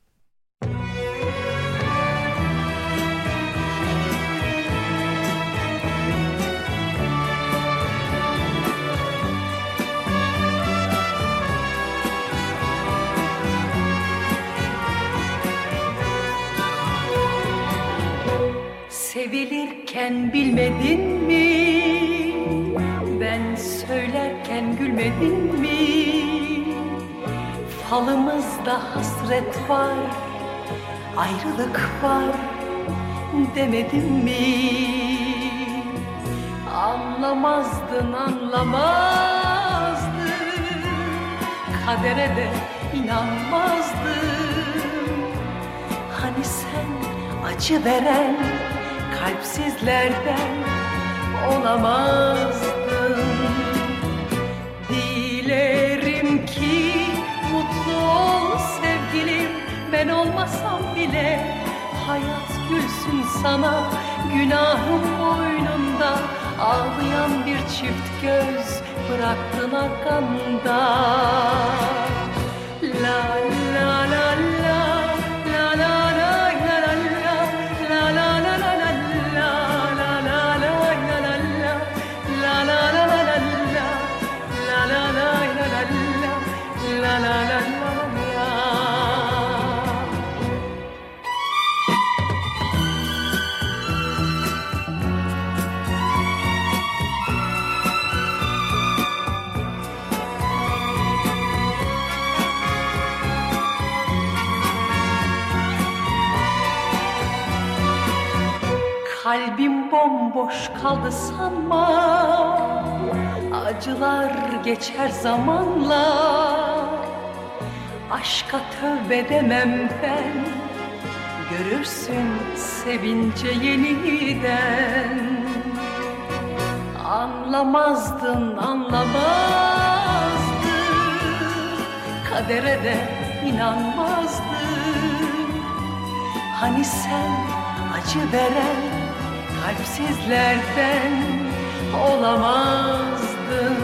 S3: Sevilirken bilmedin mi? Ben söylerken gülmedin mi? Falımızda hasret var, ayrılık var demedim mi? Anlamazdın, anlamazdın, kadere de inanmazdın. Hani sen acı veren kalpsizlerden olamazdın. Dilerim ki mutlu ol sevgilim, ben olmasam bile hayat gülsün sana. Günahım boynunda, ağlayan bir çift göz bıraktın arkanda. La la la la, la la la la la la, la la la la la, la la la la la la, la la la la la la, la la la la la la, la la la la. Kalbim bomboş kaldı sanma, acılar geçer zamanla. Aşka tövbe demem ben, görürsün sevince yeniden. Anlamazdın, anlamazdın, kadere de inanmazdın. Hani sen acı veren kalpsizlerden olamazdın.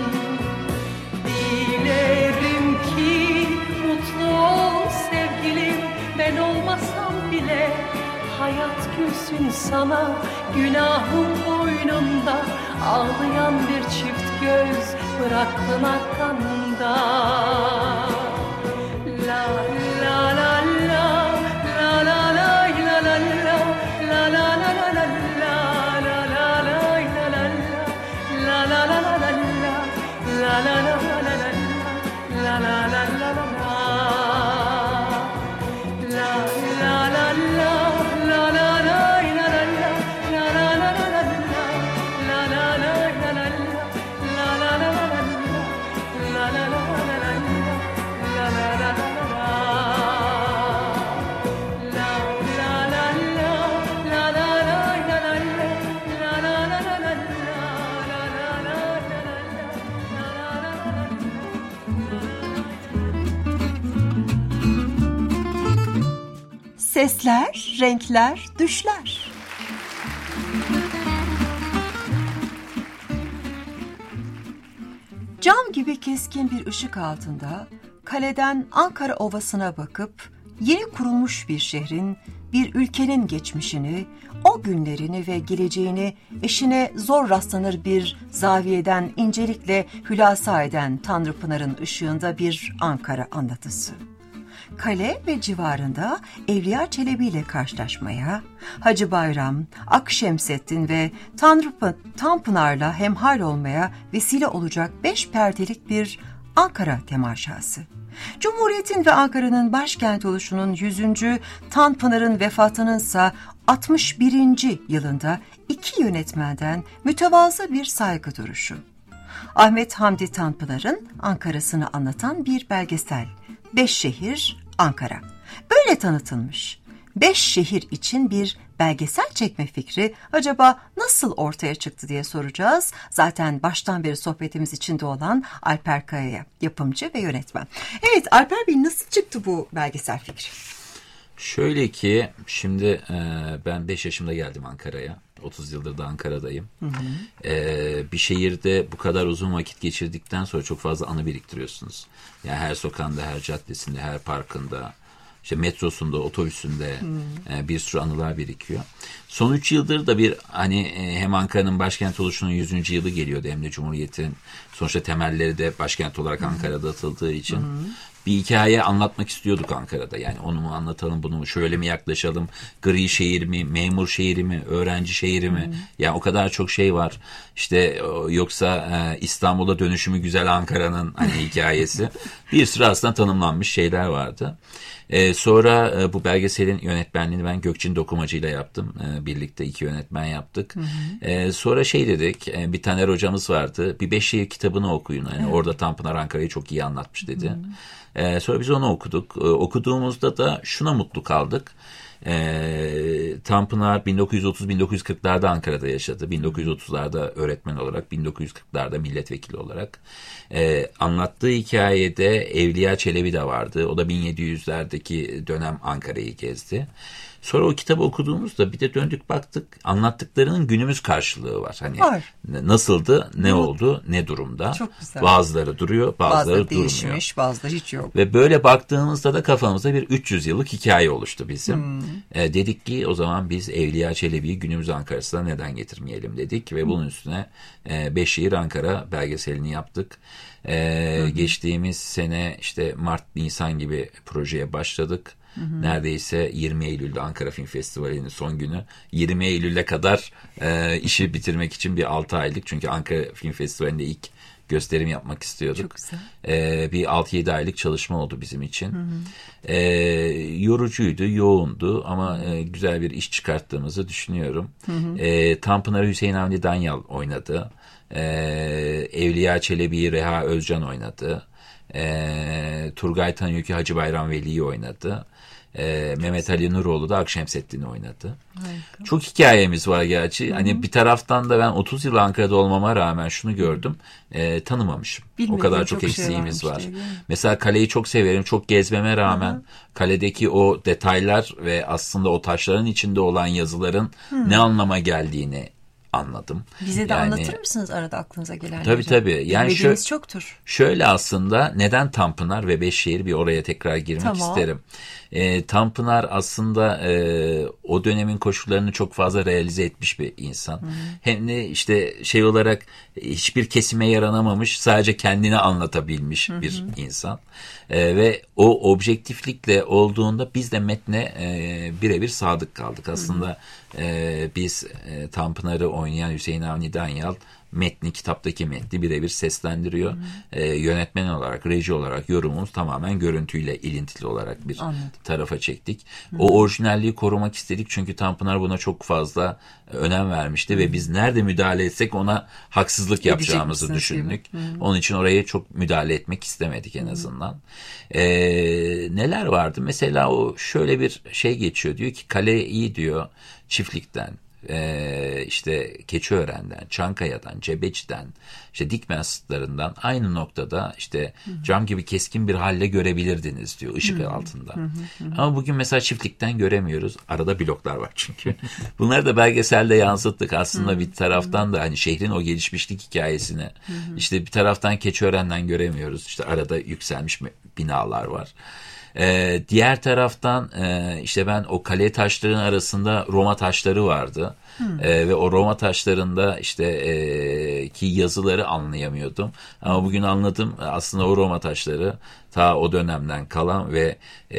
S3: Dilerim ki mutlu ol sevgilim, ben olmasam bile hayat gülsün sana. Günahım boynunda, ağlayan bir çift göz bıraktın arkanda. La la la la, la la la la la la, la la la la la.
S1: Sesler, renkler, düşler. Cam gibi keskin bir ışık altında kaleden Ankara Ovası'na bakıp yeni kurulmuş bir şehrin, bir ülkenin geçmişini, o günlerini ve geleceğini eşine zor rastlanır bir zaviyeden incelikle hülasa eden Tanrıpınar'ın ışığında bir Ankara anlatısı. Kale ve civarında Evliya Çelebi ile karşılaşmaya, Hacı Bayram, Akşemseddin ve Tanpınar'la hemhal olmaya vesile olacak 5 perdelik bir Ankara temaşası. Cumhuriyet'in ve Ankara'nın başkent oluşunun 100. Tanpınar'ın vefatının ise 61. yılında 2 yönetmenden mütevazı bir saygı duruşu. Ahmet Hamdi Tanpınar'ın Ankara'sını anlatan bir belgesel. 5 şehir Ankara. Böyle tanıtılmış 5 şehir için bir belgesel çekme fikri acaba nasıl ortaya çıktı diye soracağız. Zaten baştan beri sohbetimiz içinde olan Alper Kaya'ya, yapımcı ve yönetmen. Evet Alper Bey, nasıl çıktı bu belgesel fikri?
S5: Şöyle ki şimdi ben 5 yaşımda geldim Ankara'ya. 30 yıldır da Ankara'dayım. Bir şehirde bu kadar uzun vakit geçirdikten sonra çok fazla anı biriktiriyorsunuz. Yani her sokağında, her caddesinde, her parkında, işte metrosunda, otobüsünde bir sürü anılar birikiyor. Son 3 yıldır da bir hani hem Ankara'nın başkent oluşunun 100. yılı geliyordu, hem de Cumhuriyet'in sonuçta temelleri de başkent olarak Ankara'da atıldığı için bir hikaye anlatmak istiyorduk Ankara'da. Yani onu mu anlatalım, bunu mu, şöyle mi yaklaşalım, gri şehir mi, memur şehri mi, öğrenci şehri mi? Yani o kadar çok şey var. İşte yoksa İstanbul'a dönüşümü güzel Ankara'nın hani hikayesi. Bir sürü aslında tanımlanmış şeyler vardı. Sonra bu belgeselin yönetmenliğini ben Gökçin Dokumacı ile yaptım. Birlikte 2 yönetmen yaptık. Sonra şey dedik, bir Taner hocamız vardı. Bir 5 şehir kitabını okuyun. Yani orada Tanpınar Ankara'yı çok iyi anlatmış dedi. Sonra biz onu okuduk. Okuduğumuzda da şuna mutlu kaldık. Tanpınar 1930-1940'larda Ankara'da yaşadı. 1930'larda öğretmen olarak, 1940'larda milletvekili olarak. Anlattığı hikayede Evliya Çelebi de vardı. O da 1700'lerdeki dönem Ankara'yı gezdi. Sonra o kitabı okuduğumuzda bir de döndük baktık, anlattıklarının günümüz karşılığı var. Hani
S1: var.
S5: Nasıldı, ne oldu, ne durumda.
S1: Çok güzel.
S5: Bazıları duruyor, bazıları durmuyor.
S1: Değişmiş, bazıları hiç yok.
S5: Ve böyle baktığımızda da kafamızda bir 300 yıllık hikaye oluştu bizim. Dedik ki o zaman biz Evliya Çelebi'yi günümüz Ankara'sına neden getirmeyelim dedik. Ve bunun üstüne 5 şehir Ankara belgeselini yaptık. Geçtiğimiz sene işte Mart-Nisan gibi projeye başladık. Neredeyse 20 Eylül'de Ankara Film Festivali'nin son günü. 20 Eylül'e kadar işi bitirmek için bir 6 aylık. Çünkü Ankara Film Festivali'nde ilk gösterim yapmak istiyorduk.
S1: Çok güzel.
S5: Bir 6-7 aylık çalışma oldu bizim için. Yorucuydu, yoğundu ama güzel bir iş çıkarttığımızı düşünüyorum. Tanpınar'ı Hüseyin Avni Danyal oynadı. Evliya Çelebi'yi Reha Özcan oynadı. Turgay Tanyökü Hacı Bayram Veli'yi oynadı. Mehmet Ali Nuroğlu da Akşemseddin'i oynadı. Harika. Çok hikayemiz var gerçi. Hani bir taraftan da ben 30 yıl Ankara'da olmama rağmen şunu gördüm. Tanımamışım. O kadar çok eksiğimiz var. Mesela kaleyi çok severim. Çok gezmeme rağmen kaledeki o detaylar ve aslında o taşların içinde olan yazıların ne anlama geldiğini anladım.
S1: Bize de anlatır mısınız arada aklınıza gelenleri?
S5: Tabii. Yani
S1: çoktur.
S5: Şöyle aslında neden Tanpınar ve 5 şehir, bir oraya tekrar girmek isterim. Tanpınar aslında o dönemin koşullarını çok fazla realize etmiş bir insan. Hem de işte şey olarak hiçbir kesime yaranamamış, sadece kendini anlatabilmiş bir insan. Ve o objektiflikle olduğunda biz de metne birebir sadık kaldık. Aslında biz Tanpınar'ı oynayan Hüseyin Avni Danyal metni, kitaptaki metni birebir seslendiriyor. Yönetmen olarak, reji olarak yorumumuz tamamen görüntüyle ilintili olarak bir tarafa çektik. O orijinalliği korumak istedik çünkü Tanpınar buna çok fazla önem vermişti ve biz nerede müdahale etsek ona haksızlık yapacağımızı düşündük. Onun için oraya çok müdahale etmek istemedik en azından. Neler vardı? Mesela o şöyle bir şey geçiyor. Diyor ki kaleyi diyor Çiftlik'ten, işte Keçiören'den, Çankaya'dan, Cebeci'den, işte Dikmen Sıtlarından aynı noktada işte cam gibi keskin bir halle görebilirdiniz diyor ışık altında. Ama bugün mesela Çiftlik'ten göremiyoruz. Arada bloklar var çünkü. Bunları da belgeselde yansıttık. Aslında bir taraftan da hani şehrin o gelişmişlik hikayesini işte bir taraftan Keçiören'den göremiyoruz. İşte arada yükselmiş binalar var. Diğer taraftan işte ben o kale taşlarının arasında Roma taşları vardı. Ve o Roma taşlarında işte ki yazıları anlayamıyordum. Ama bugün anladım, aslında o Roma taşları ta o dönemden kalan ve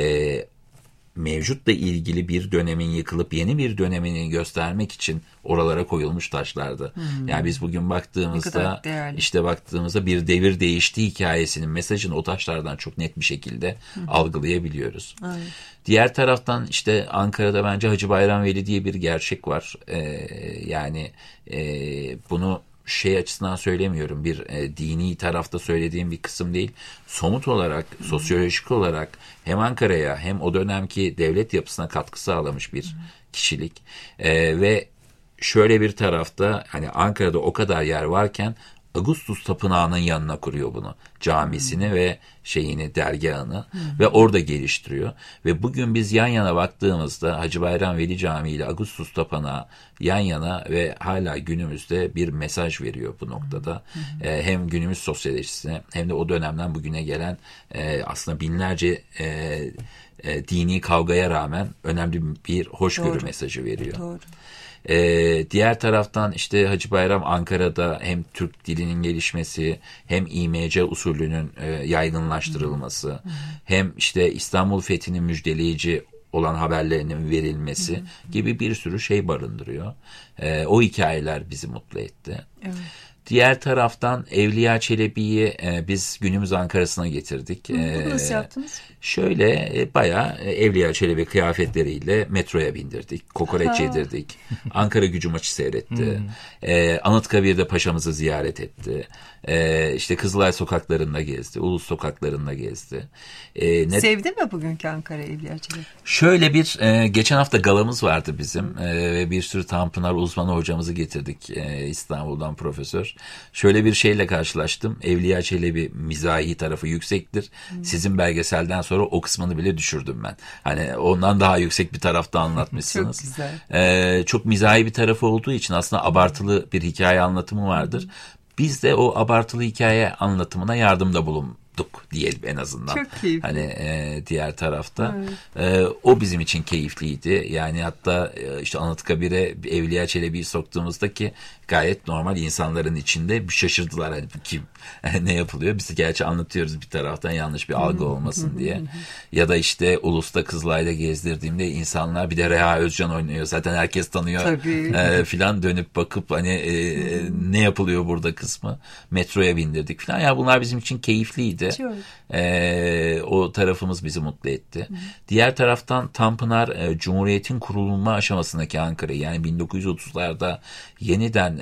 S5: mevcutla ilgili bir dönemin yıkılıp yeni bir dönemini göstermek için oralara koyulmuş taşlardı. Yani biz bugün baktığımızda bir devir değişti hikayesinin mesajını o taşlardan çok net bir şekilde algılayabiliyoruz. Evet. Diğer taraftan işte Ankara'da bence Hacı Bayram Veli diye bir gerçek var. Yani bunu şey açısından söylemiyorum. Bir dini tarafta söylediğim bir kısım değil. Somut olarak, sosyolojik olarak hem Ankara'ya hem o dönemki devlet yapısına katkı sağlamış bir kişilik. Ve şöyle bir tarafta hani Ankara'da o kadar yer varken Ağustos Tapınağı'nın yanına kuruyor bunu. Camisini ve dergahını ve orada geliştiriyor. Ve bugün biz yan yana baktığımızda Hacı Bayram Veli Camii ile Ağustos Tapınağı yan yana ve hala günümüzde bir mesaj veriyor bu noktada. Hem günümüz sosyolojisine hem de o dönemden bugüne gelen aslında binlerce dini kavgaya rağmen önemli bir hoşgörü mesajı veriyor.
S1: Doğru.
S5: Diğer taraftan işte Hacı Bayram Ankara'da hem Türk dilinin gelişmesi hem İMC usulünün yaygınlaştırılması hem işte İstanbul fethinin müjdeleyici olan haberlerinin verilmesi gibi bir sürü şey barındırıyor. O hikayeler bizi mutlu etti. Evet. Diğer taraftan Evliya Çelebi'yi biz günümüz Ankara'sına getirdik.
S1: Bunu nasıl yaptınız?
S5: Şöyle bayağı Evliya Çelebi kıyafetleriyle metroya bindirdik. Kokoreç yedirdik. Ankara Gücü maçı seyretti. Anıtkabir'de paşamızı ziyaret etti. İşte Kızılay sokaklarında gezdi. Ulus sokaklarında gezdi.
S1: Sevdi mi bugünkü Ankara Evliya Çelebi?
S5: Şöyle bir geçen hafta galamız vardı bizim. Ve bir sürü Tanpınar uzmanı hocamızı getirdik. İstanbul'dan profesör. Şöyle bir şeyle karşılaştım. Evliya Çelebi mizahi tarafı yüksektir. Sizin belgeselden sonra o kısmını bile düşürdüm ben. Hani ondan daha yüksek bir tarafta anlatmışsınız.
S1: Çok güzel.
S5: Çok mizahi bir tarafı olduğu için aslında abartılı bir hikaye anlatımı vardır. Biz de o abartılı hikaye anlatımına yardımda bulunduk diyelim en azından.
S1: Çok keyifli.
S5: Hani diğer tarafta. O bizim için keyifliydi. Yani hatta işte Anıtkabir'e Evliya Çelebi'yi soktuğumuzda ki gayet normal insanların içinde bir şaşırdılar. Hani kim ne yapılıyor? Biz de gerçi anlatıyoruz bir taraftan yanlış bir algı olmasın diye. Ya da işte Ulus'ta Kızılay'da gezdirdiğimde insanlar bir de Reha Özcan oynuyor. Zaten herkes tanıyor. Filan dönüp bakıp hani ne yapılıyor burada kısmı. Metroya bindirdik filan. Ya bunlar bizim için keyifliydi. O tarafımız bizi mutlu etti. Diğer taraftan Tanpınar Cumhuriyet'in kurulma aşamasındaki Ankara'yı yani 1930'larda yeniden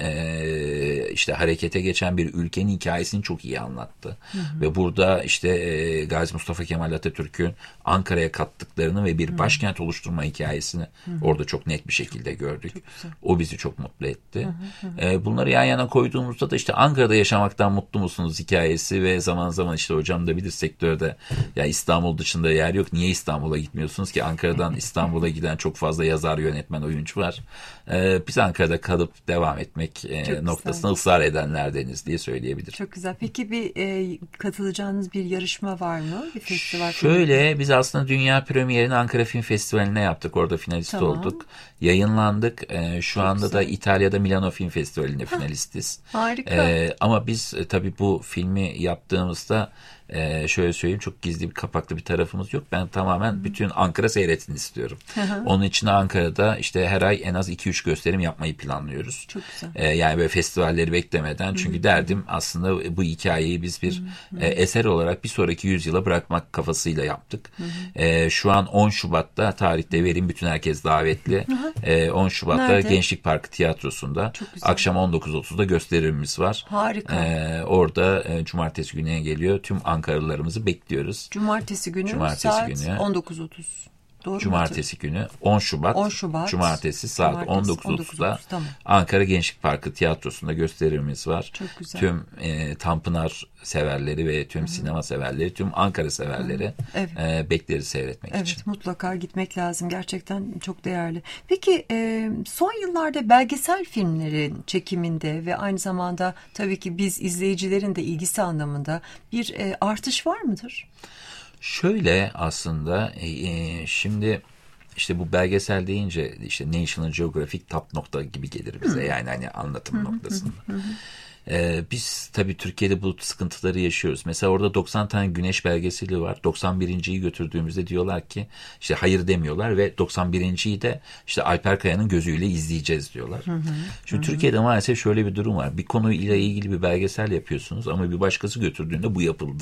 S5: işte harekete geçen bir ülkenin hikayesini çok iyi anlattı. Ve burada işte Gazi Mustafa Kemal Atatürk'ün Ankara'ya kattıklarını ve bir başkent oluşturma hikayesini orada çok net bir şekilde gördük. O bizi çok mutlu etti. Bunları yan yana koyduğumuzda da işte Ankara'da yaşamaktan mutlu musunuz hikayesi ve zaman zaman işte hocam da bilir sektörde ya İstanbul dışında yer yok. Niye İstanbul'a gitmiyorsunuz ki? Ankara'dan İstanbul'a giden çok fazla yazar, yönetmen, oyuncu var. Biz Ankara'da kalıp devam etmek noktasına ısrar edenlerdeniz diye söyleyebilirim.
S1: Çok güzel. Peki bir katılacağınız bir yarışma var mı? Bir festival?
S5: Şöyle biz aslında dünya premierini Ankara Film Festivali'ne yaptık. Orada finalist olduk. Yayınlandık. Şu anda güzel. Da İtalya'da Milano Film Festivali'nde finalistiz.
S1: Harika.
S5: Ama biz tabii bu filmi yaptığımızda şöyle söyleyeyim çok gizli bir kapaklı bir tarafımız yok. Ben tamamen bütün Ankara seyretsin istiyorum. Onun için Ankara'da işte her ay en az 2-3 gösterim yapmayı planlıyoruz.
S1: Çok güzel.
S5: Yani böyle festivalleri beklemeden çünkü derdim aslında bu hikayeyi biz bir eser olarak bir sonraki yüzyıla bırakmak kafasıyla yaptık. Şu an 10 Şubat'ta tarihte vereyim bütün herkes davetli. 10 Şubat'ta nerede? Gençlik Parkı Tiyatrosu'nda akşam 19.30'da gösterimimiz var.
S1: Harika.
S5: Orada cumartesi gününe geliyor. Tüm Ankaralılarımızı bekliyoruz.
S1: Cumartesi günü saat 19.30. Doğru
S5: Cumartesi günü 10 Şubat Cumartesi saat 19.30'da Ankara Gençlik Parkı Tiyatrosu'nda gösterimimiz var.
S1: Çok güzel.
S5: Tüm Tanpınar severleri ve tüm sinema severleri, tüm Ankara severleri bekleriz seyretmek için.
S1: Evet, mutlaka gitmek lazım. Gerçekten çok değerli. Peki son yıllarda belgesel filmlerin çekiminde ve aynı zamanda tabii ki biz izleyicilerin de ilgisi anlamında bir artış var mıdır?
S5: Şöyle aslında şimdi işte bu belgesel deyince işte National Geographic top nokta gibi gelir bize yani hani anlatım noktasında. Biz tabii Türkiye'de bu sıkıntıları yaşıyoruz. Mesela orada 90 tane güneş belgeseli var. 91.yi götürdüğümüzde diyorlar ki işte hayır demiyorlar ve 91.yi de işte Alper Kaya'nın gözüyle izleyeceğiz diyorlar. Şimdi Türkiye'de maalesef şöyle bir durum var. Bir konuyla ilgili bir belgesel yapıyorsunuz ama bir başkası götürdüğünde bu yapıldı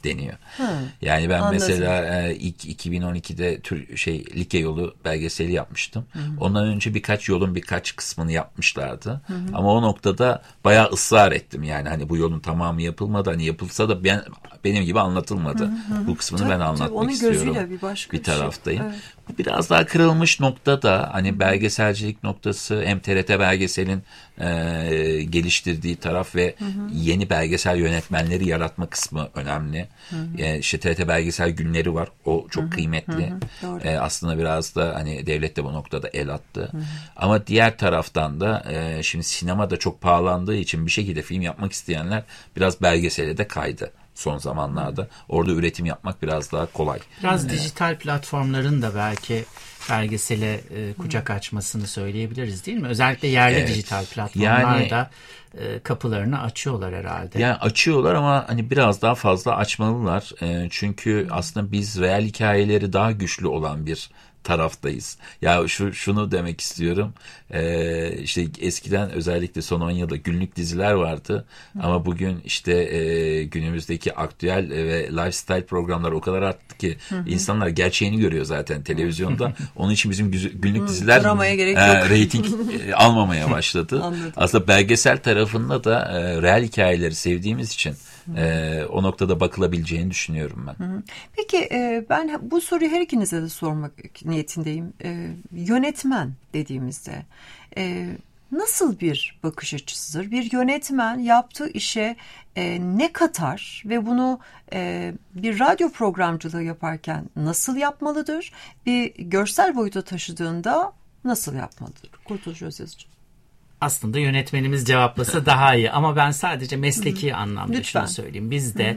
S5: deniyor. Yani ben
S1: Anladım.
S5: mesela ilk 2012'de Likya Yolu belgeseli yapmıştım. Ondan önce birkaç yolun birkaç kısmını yapmışlardı. Ama o noktada bayağı ısrar ettim. Yani hani bu yolun tamamı yapılmadı. Hani yapılsa da benim gibi anlatılmadı. Bu kısmını ben anlatmak
S1: onun
S5: istiyorum.
S1: gözüyle bir başka
S5: bir
S1: bir şey.
S5: taraftayım.
S1: Evet.
S5: Bu biraz daha kırılmış nokta da hani belgeselcilik noktası, hem TRT Belgesel'in geliştirdiği taraf ve yeni belgesel yönetmenleri yaratma kısmı önemli. İşte TRT Belgesel Günleri var. O çok kıymetli. Aslında biraz da hani devlet de bu noktada el attı. Ama diğer taraftan da şimdi sinema da çok pahalandığı için bir şekilde film yapmak isteyenler biraz belgesele de kaydı son zamanlarda. Orada üretim yapmak biraz daha kolay.
S4: Biraz dijital platformların da belki belgesele kucak açmasını söyleyebiliriz değil mi? Özellikle yerli dijital platformlar da kapılarını açıyorlar herhalde.
S5: Yani açıyorlar ama hani biraz daha fazla açmalılar. Çünkü aslında biz real hikayeleri daha güçlü olan bir taraftayız. Ya şunu demek istiyorum. İşte eskiden özellikle son 10 yılda günlük diziler vardı. Ama bugün işte günümüzdeki aktüel ve lifestyle programlar o kadar arttı ki insanlar gerçeğini görüyor zaten televizyonda. Onun için bizim günlük diziler reyting almamaya başladı. Aslında belgesel tarafında da real hikayeleri sevdiğimiz için o noktada bakılabileceğini düşünüyorum ben.
S1: Peki ben bu soruyu her ikinize de sormak niyetindeyim. Yönetmen dediğimizde nasıl bir bakış açısıdır? Bir yönetmen yaptığı işe ne katar ve bunu bir radyo programcılığı yaparken nasıl yapmalıdır? Bir görsel boyuta taşıdığında nasıl yapmalıdır? Kurtuluş Özyazıcı.
S4: Aslında yönetmenimiz cevaplasa daha iyi ama ben sadece mesleki anlamda şunu söyleyeyim. Biz de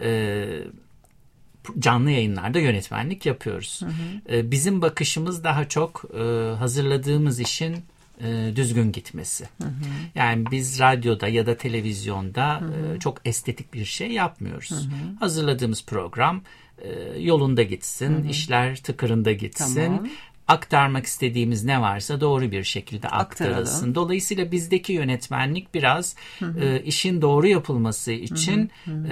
S4: canlı yayınlarda yönetmenlik yapıyoruz. Bizim bakışımız daha çok hazırladığımız işin düzgün gitmesi. Yani biz radyoda ya da televizyonda çok estetik bir şey yapmıyoruz. Hazırladığımız program yolunda gitsin, işler tıkırında gitsin.
S1: Tamam.
S4: Aktarmak istediğimiz ne varsa doğru bir şekilde aktarılsın. Dolayısıyla bizdeki yönetmenlik biraz işin doğru yapılması için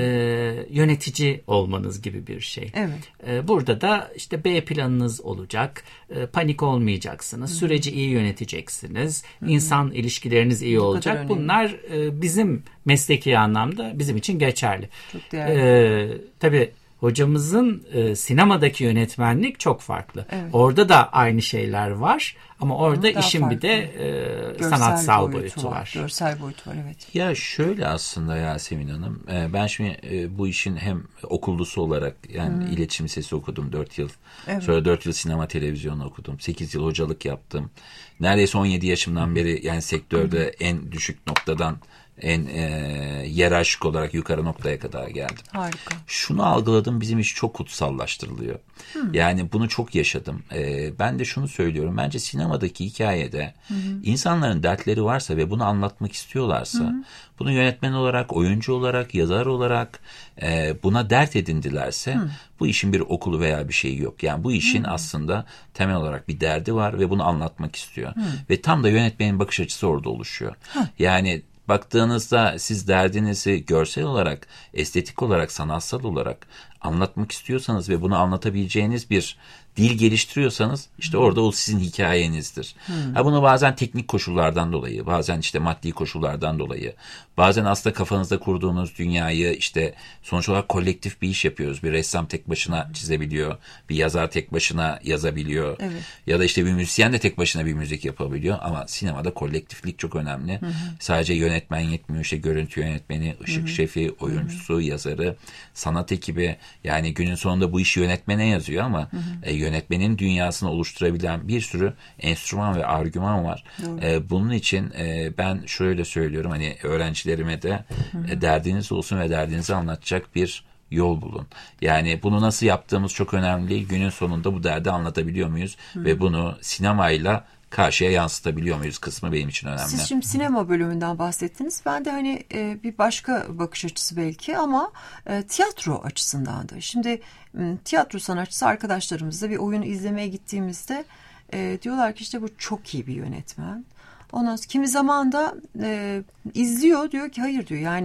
S4: yönetici olmanız gibi bir şey.
S1: Evet.
S4: Burada da işte B planınız olacak. Panik olmayacaksınız. Süreci iyi yöneteceksiniz. İnsan ilişkileriniz iyi olacak. Bunlar bizim mesleki anlamda bizim için geçerli.
S1: Çok değerli.
S4: Tabii hocamızın sinemadaki yönetmenlik çok farklı.
S1: Evet.
S4: Orada da aynı şeyler var ama orada
S1: daha
S4: işin
S1: farklı.
S4: bir de sanatsal boyutu var.
S1: Görsel boyutu var, evet.
S5: Ya şöyle aslında Yasemin Hanım, ben şimdi bu işin hem okullusu olarak yani iletişim sesi okudum 4 yıl.
S1: Evet.
S5: Sonra 4 yıl sinema televizyonu okudum. 8 yıl hocalık yaptım. Neredeyse 17 yaşımdan beri yani sektörde en düşük noktadan en yerarşik olarak yukarı noktaya kadar geldim.
S1: Harika.
S5: Şunu algıladım, bizim iş çok kutsallaştırılıyor. Yani bunu çok yaşadım. Ben de şunu söylüyorum. Bence sinemadaki hikayede insanların dertleri varsa ve bunu anlatmak istiyorlarsa bunu yönetmen olarak, oyuncu olarak, yazar olarak buna dert edindilerse bu işin bir okulu veya bir şeyi yok. Yani bu işin aslında temel olarak bir derdi var ve bunu anlatmak istiyor. Ve tam da yönetmenin bakış açısı orada oluşuyor. Yani baktığınızda siz derdinizi görsel olarak, estetik olarak, sanatsal olarak anlatmak istiyorsanız ve bunu anlatabileceğiniz bir dil geliştiriyorsanız işte orada o sizin hikayenizdir. Bunu bazen teknik koşullardan dolayı, bazen işte maddi koşullardan dolayı, bazen aslında kafanızda kurduğunuz dünyayı işte sonuç olarak kolektif bir iş yapıyoruz. Bir ressam tek başına çizebiliyor, bir yazar tek başına yazabiliyor ya da işte bir müzisyen de tek başına bir müzik yapabiliyor ama sinemada kolektiflik çok önemli. Sadece yönetmen yetmiyor, işte görüntü yönetmeni, ışık şefi, oyuncusu, yazarı, sanat ekibi, yani günün sonunda bu işi yönetmene yazıyor ama yönetmenin dünyasını oluşturabilen bir sürü enstrüman ve argüman var. Bunun için ben şöyle söylüyorum, hani öğrencilerime de derdiniz olsun ve derdinizi anlatacak bir yol bulun. Yani bunu nasıl yaptığımız çok önemli değil. Günün sonunda bu derdi anlatabiliyor muyuz ve bunu sinemayla karşıya yansıtabiliyor muyuz kısmı benim için önemli.
S1: Siz şimdi sinema bölümünden bahsettiniz. Ben de hani bir başka bakış açısı belki ama tiyatro açısından da. Şimdi tiyatro sanatçısı arkadaşlarımızla bir oyunu izlemeye gittiğimizde diyorlar ki işte bu çok iyi bir yönetmen. Ondan sonra kimi zaman da izliyor, diyor ki hayır diyor, yani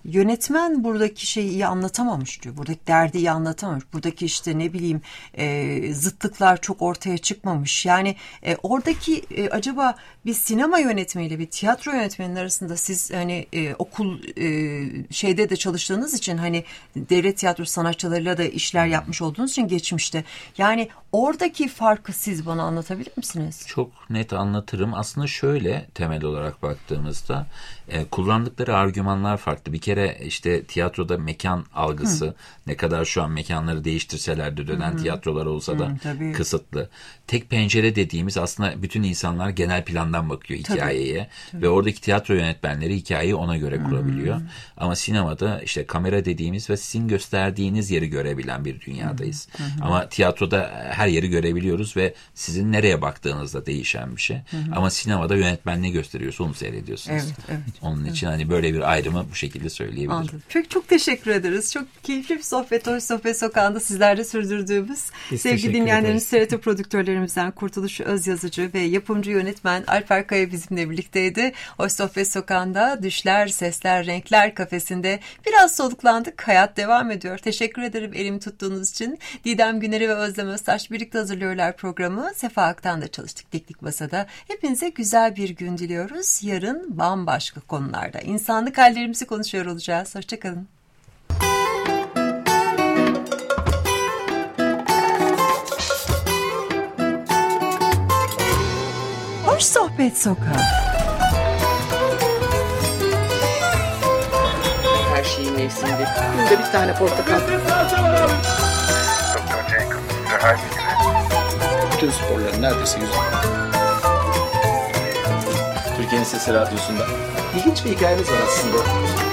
S1: yönetmen buradaki şeyi iyi anlatamamış diyor. Buradaki derdi iyi anlatamamış. Buradaki işte ne bileyim zıtlıklar çok ortaya çıkmamış. Yani oradaki acaba bir sinema yönetmeniyle bir tiyatro yönetmeninin arasında siz hani okul şeyde de çalıştığınız için hani devlet tiyatrosu sanatçılarıyla da işler yapmış olduğunuz için geçmişte. Yani oradaki farkı siz bana anlatabilir misiniz?
S5: Çok net anlatırım. Aslında şöyle temel olarak baktığımızda kullandıkları argümanlar farklı. Bir kere işte tiyatroda mekan algısı ne kadar şu an mekanları değiştirseler de dönen tiyatrolar olsa da
S1: tabii.
S5: kısıtlı. Tek pencere dediğimiz aslında bütün insanlar genel plandan bakıyor hikayeye ve oradaki tiyatro yönetmenleri hikayeyi ona göre kurabiliyor. Ama sinemada işte kamera dediğimiz ve sizin gösterdiğiniz yeri görebilen bir dünyadayız. Ama tiyatroda her yeri görebiliyoruz ve sizin nereye baktığınızda değişen bir şey. Ama sinemada yönetmen ne gösteriyorsa onu seyrediyorsunuz.
S1: Evet.
S5: Onun için hani böyle bir ayrımı bu şekilde söyleyebilirim.
S1: Anladım. Çok teşekkür ederiz. Çok keyifli bir sohbet. Hoş Sohbet Sokağı'nda sizlerle sürdürdüğümüz
S4: Biz
S1: sevgili
S4: teşekkür
S1: dinleyenlerimiz
S4: ederiz.
S1: TRT prodüktörlerimizden Kurtuluş Özyazıcı ve yapımcı yönetmen Alper Kaya bizimle birlikteydi. Hoş Sohbet Sokağı'nda Düşler, Sesler, Renkler kafesinde biraz soluklandık. Hayat devam ediyor. Teşekkür ederim elimi tuttuğunuz için. Didem Güner'i ve Özlem Öztaş birlikte hazırlıyorlar programı. Sefa Aktan'da çalıştık Diklik Masa'da. Hepinize güzel bir gün diliyoruz. Yarın bambaşka konularda insanlık hallerimizi konuşuyor olacağız. Hoşçakalın. Hoş Sohbet Sokağı.
S2: Her şeyin mevsiminde. Günde bir tane portakal.
S6: Dr. Jacob, size hangi güne?
S2: Bütün sporların neredeyse yüzü.
S7: Türkiye'nin Sesi Radyosu'nda.
S2: İlginç bir hikayemiz var aslında.